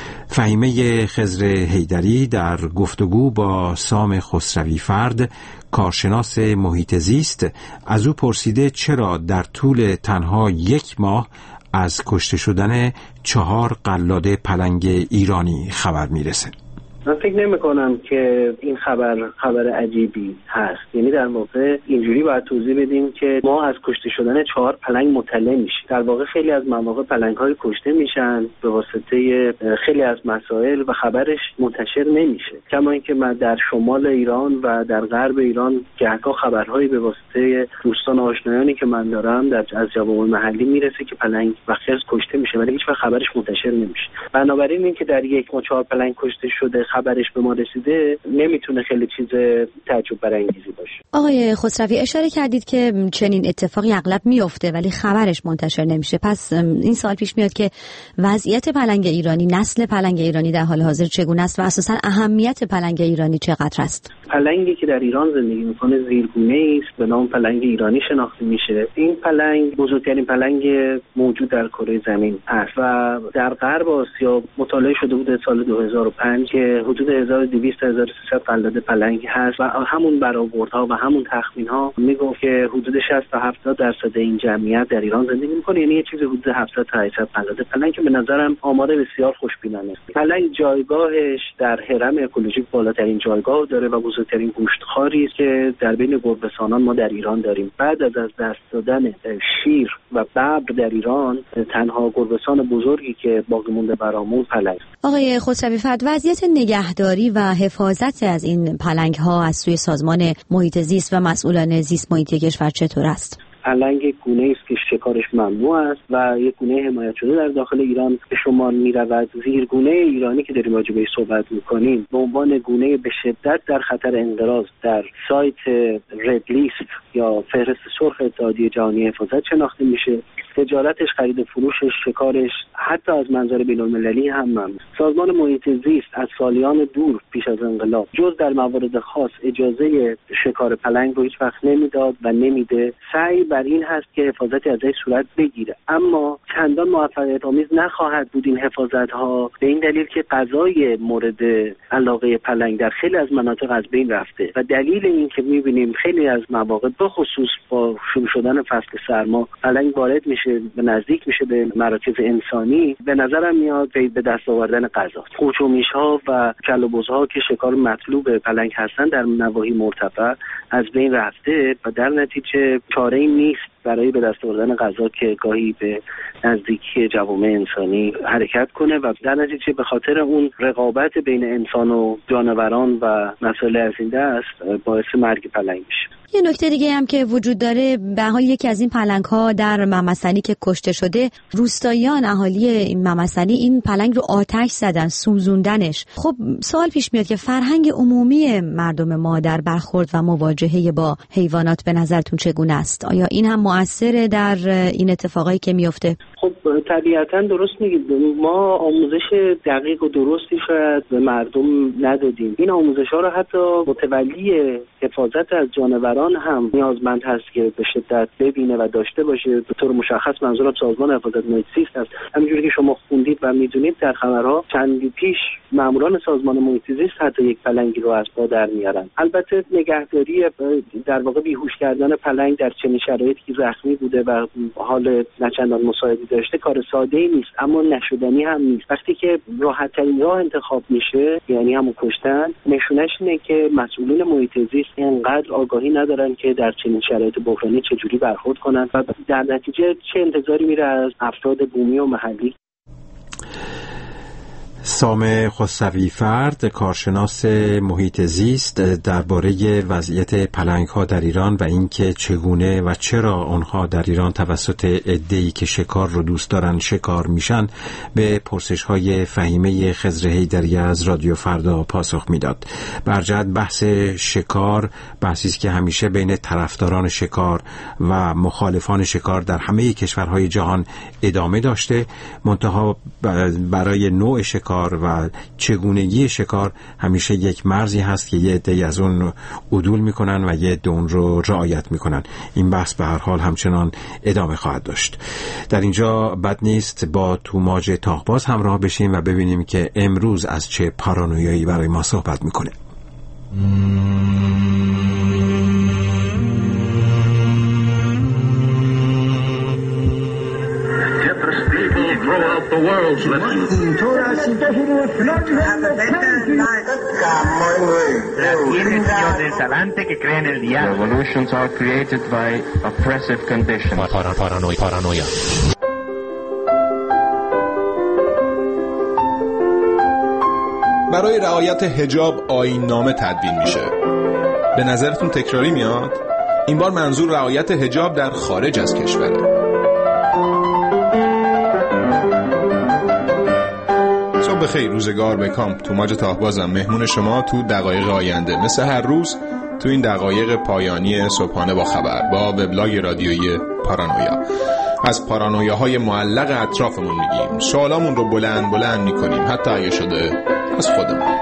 فهیمه خضر حیدری در گفتگو با سام خسروی فرد، کارشناس محیط زیست، از او پرسیده چرا در طول تنها 1 ماه از کشته شدن 4 قلاده پلنگ ایرانی خبر میرسه. من فکر نمی کنم که این خبر عجیبی هست. یعنی در واقع اینجوری باید توضیح بدیم که ما از کشته شدن 4 پلنگ مطلع میشیم. در واقع خیلی از مواقع پلنگ‌های کشته میشن به واسطه خیلی از مسائل و خبرش منتشر نمیشه. کما اینکه من در شمال ایران و در غرب ایران گهگاه خبرهایی به واسطه دوستان آشنایانی که من دارم از جوامع محلی میرسه که پلنگ وقتی از کشته میشه ولی هیچ وقت خبرش منتشر نمیشه. بنابراین اینکه در 1 ماه 4 پلنگ کشته شده خبرش به ما رسیده نمیتونه خیلی چیز تعجب برانگیزی باشه. آقای خسروی اشاره کردید که چنین اتفاقی اغلب میفته ولی خبرش منتشر نمیشه. پس این سوال پیش میاد که وضعیت پلنگ ایرانی، نسل پلنگ ایرانی در حال حاضر چگونه است و اساساً اهمیت پلنگ ایرانی چقدر است؟ پلنگی که در ایران زندگی میکنه زیرگونه است به نام پلنگ ایرانی شناخته میشه. این پلنگ بزرگترین پلنگ موجود در کره زمین است و در غرب آسیا مطالعه شده بود سال 2005 که حدود 1200 تا 1300 قلاده پلنگ هست و همون برآوردها و همون تخمین‌ها میگفت که حدود 60 تا 70% این جمعیت در ایران زندگی میکنه. یعنی یه چیزی حدود 700 تا 800 قلاده پلنگ که به نظرم آمار بسیار خوشبینانه است. پلنگ جایگاهش در هرم اکولوژیک بالاترین جایگاه داره و بزرگترین گوشتخواری است که در بین گربه‌سانان ما در ایران داریم. بعد از دست دادن شیر و ببر در ایران تنها گربه‌سان بزرگی که باقی مونده برامون پلنگ. آقای خسروی فرد، وضعیت نگهداری و حفاظت از این پلنگ‌ها از سوی سازمان محیط زیست و مسئولان زیست محیطی کشور چطور است؟ پلنگ گونه است که شکارش ممنوع است و یک گونه حمایت شده در داخل ایران به شمار می‌رود. زیرگونه ایرانی که داریم راجع بهش صحبت می‌کنیم به عنوان گونه به شدت در خطر انقراض در سایت رد لیست یا فهرست سرخ اتحادیه جهانی حفاظت شناخته میشه. تجارتش، خرید و فروشش، شکارش حتی از منظر بین‌المللی هم ممنوع. سازمان محیط زیست از سالیان دور پیش از انقلاب جز در موارد خاص اجازه شکار پلنگ رو هیچ وقت نمیداد و نمیده. سعی بر این هست که حفاظتی ازش صورت بگیره، اما چندان موفقیت آمیز نخواهد بود این حفاظت ها به این دلیل که غذای مورد علاقه پلنگ در خیلی از مناطق از بین رفته و دلیل این که می‌بینیم خیلی از مواقع به خصوص با شروع شدن فصل سرما پلنگ وارد میشه و نزدیک میشه به مراکز انسانی، به نظرم میاد به دست آوردن غذا. قوچومیش‌ها و کله‌بزها که شکار مطلوب پلنگ هستن در نواحی مرتفع از بین رفته و در نتیجه چاره‌ای نیست برای به دست آوردن غذا که گاهی به نزدیکی جوامع انسانی حرکت کنه و در نتیجه به خاطر اون رقابت بین انسان و جانوران و مسائل از این دست باعث مرگ پلنگ میشه. یه نکته دیگه هم که وجود داره، به حال یکی از این پلنگ‌ها در ممسنی که کشته شده، روستاییان اهالی این ممسنی این پلنگ رو آتش زدن، سوزوندنش. خب سوال پیش میاد که فرهنگ عمومی مردم ما در برخورد و مواجهه با حیوانات به نظرتون چگونه است؟ آیا این هم مؤثره در این اتفاقایی که میفته؟ خب طبیعتاً درست میگید. ما آموزش دقیق و درستی شاید به مردم ندادیم. این آموزش‌ها رو حتی متولی حفاظت از جانوران هم نیازمند هست که به شدت ببینه و داشته باشه. به طور مشخص منظورم سازمان حفاظت محیط زیست است. همونجوری که شما خوندید و میدونید در خبرها چندی پیش ماموران سازمان محیط زیست حتی یک پلنگی رو از پا در میارن. البته نگهداری در واقع بیهوش کردن پلنگ در چنین شرایطی که زخمی بوده و حال نچندان مساعدی داشته کار ساده‌ای نیست، اما نشدنی هم نیست. وقتی که راحت‌ترین راه انتخاب میشه یعنی همون کشتن، نشونش اینه که مسئولین محیط زیست اینقدر آگاهی ندارن که در چنین شرایط بحرانی چجوری برخورد کنن و در نتیجه چه انتظاری میره از افراد بومی و محلی. سام خسروی فرد، کارشناس محیط زیست، درباره وضعیت پلنگ‌ها در ایران و اینکه چگونه و چرا آنها در ایران توسط عده‌ای که شکار رو دوست دارن شکار میشن به پرسش‌های فهیمه خضر حیدری از رادیو فردا پاسخ میداد. برجهت بحث شکار بحثی است که همیشه بین طرفداران شکار و مخالفان شکار در همه کشورهای جهان ادامه داشته، منتها برای نوع شکار و چگونگی شکار همیشه یک مرزی هست که یه عده‌ای از اون عدول میکنن و یه عده اون رو رعایت میکنن. این بحث به هر حال همچنان ادامه خواهد داشت. در اینجا بد نیست با توماج تاقباز همراه بشیم و ببینیم که امروز از چه پارانویایی برای ما صحبت میکنه. Revolutions are created by oppressive conditions. Paranoia. برای رعایت حجاب آیین‌نامه تدوین میشه. به نظرتون تکراری میاد؟ این بار منظور رعایت حجاب در خارج از کشوره. بخیر، روزگار بکام. توماج تاهبازم، مهمون شما تو دقایق آینده. مثل هر روز تو این دقایق پایانی صبحانه با خبر با وبلاگ رادیویی پارانویا از پارانویاهای معلق اطرافمون میگیم. سوالامون رو بلند بلند میکنیم، حتی اگه شده از خودمون.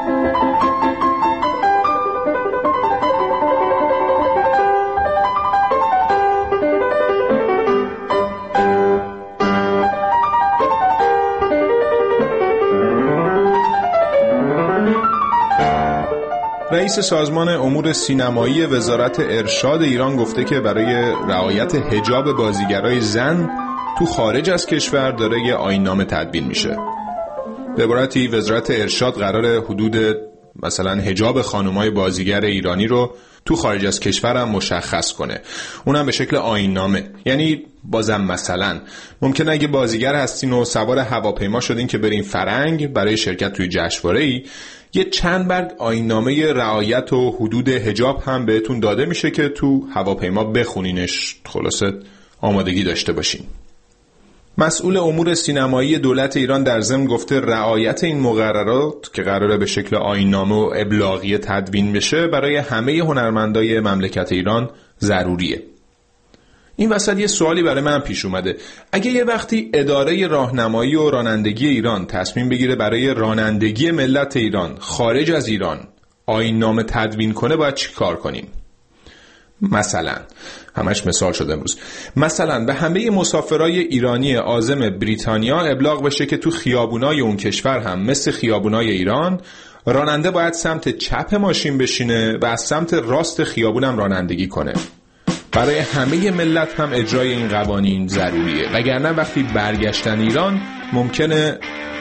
رئیس سازمان امور سینمایی وزارت ارشاد ایران گفته که برای رعایت حجاب بازیگرای زن تو خارج از کشور داره یه آیین‌نامه تدوین میشه. به عبارتی وزارت ارشاد قراره حدود مثلا حجاب خانمای بازیگر ایرانی رو تو خارج از کشور هم مشخص کنه، اونم به شکل آیین‌نامه. یعنی بازم مثلا ممکنه اگه بازیگر هستین و سوار هواپیما شدین که برین فرنگ برای شرکت توی جشنواره‌ای، یه چند برگ آیین‌نامه رعایت و حدود حجاب هم بهتون داده میشه که تو هواپیما بخونینش، خلاصه آمادگی داشته باشین. مسئول امور سینمایی دولت ایران در ضمن گفته رعایت این مقررات که قراره به شکل آیین‌نامه و ابلاغیه تدوین بشه برای همه هنرمندای مملکت ایران ضروریه. این وسط یه سوالی برای من پیش اومده. اگه یه وقتی اداره راهنمایی و رانندگی ایران تصمیم بگیره برای رانندگی ملت ایران خارج از ایران آیین‌نامه تدوین کنه، باید چی کار کنیم؟ مثلا همش مثال شده امروز، مثلا به همه مسافرای ایرانی عازم بریتانیا ابلاغ بشه که تو خیابونای اون کشور هم مثل خیابونای ایران راننده باید سمت چپ ماشین بشینه و از سمت راست خیابونم رانندگی کنه. برای همه ملت هم اجرای این قوانین ضروریه، وگرنه وقتی برگشتن ایران ممکنه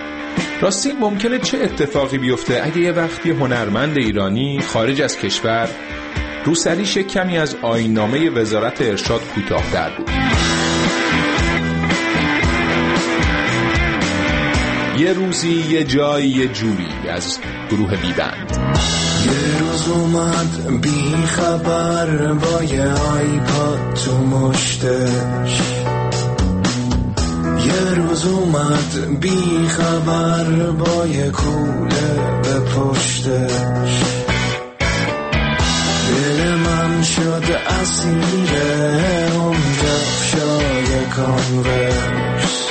چه اتفاقی بیفته اگه یه وقتی هنرمند ایرانی خارج از کشور روسریش کمی از آیین‌نامه وزارت ارشاد کوتاه‌تر بود. یه روزی یه جایی یه جوری از گروه بیبند. یه روز اومد بی خبر با یه آیپاد تو مشتش، یه روز اومد بی خبر با یه کوله به پشتش، دل من شد اسیر اون کفشای کانورس،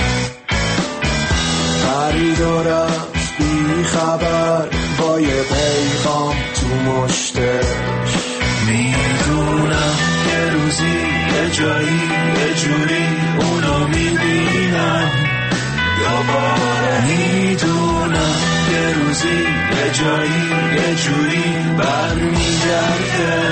پرید و رفت بی خبر با یه پیغام تو مشتش. میدونم یه روزی یه جایی یه جوری اونو میبینم دوباره، میدونم یه روزی یه جایی یه جوری برمیگرده،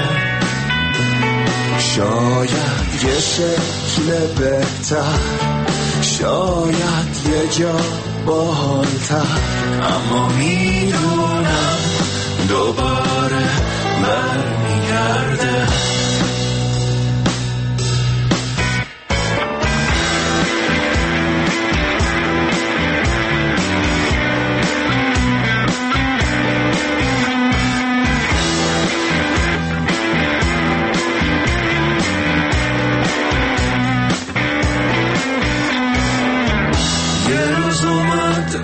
شاید یه شکل بهتر، شاید یه جا باحال‌تر، اما میدونم دوباره برمیگرده.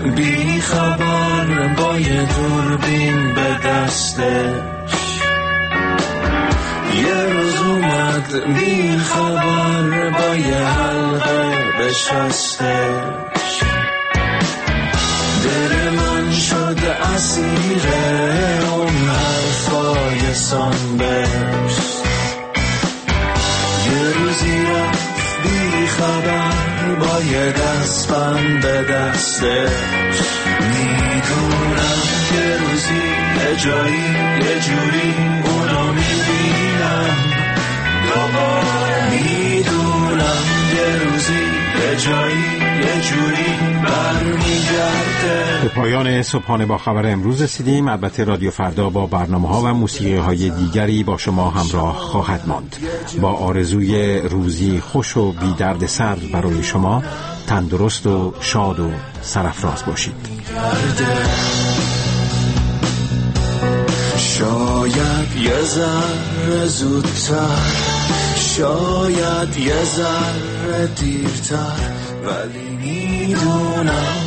بی خبر با یه دوربین به دستش، یه روز اومد بی خبر با یه حلقه به شستش. دل من شد اسیر اون حرفای سانبرش، یه روزی رفت بی خبر با یه دستبند به دستش. میدونم یه روزی یه جایی یه جوری اونو میبینم دوباره. میدونم یه روزی یه جایی یه جوری برمیگرده. به پایان صبحانه با خبر امروز رسیدیم. البته رادیو فردا با برنامه‌ها و موسیقی‌های دیگری با شما همراه خواهد ماند. با آرزوی روزی خوش و بی درد سر برای شما، تندرست و شاد و سرافراز باشید. شاید یه ذره زودتر، شاید یه ذره دیرتر، ولی میدونم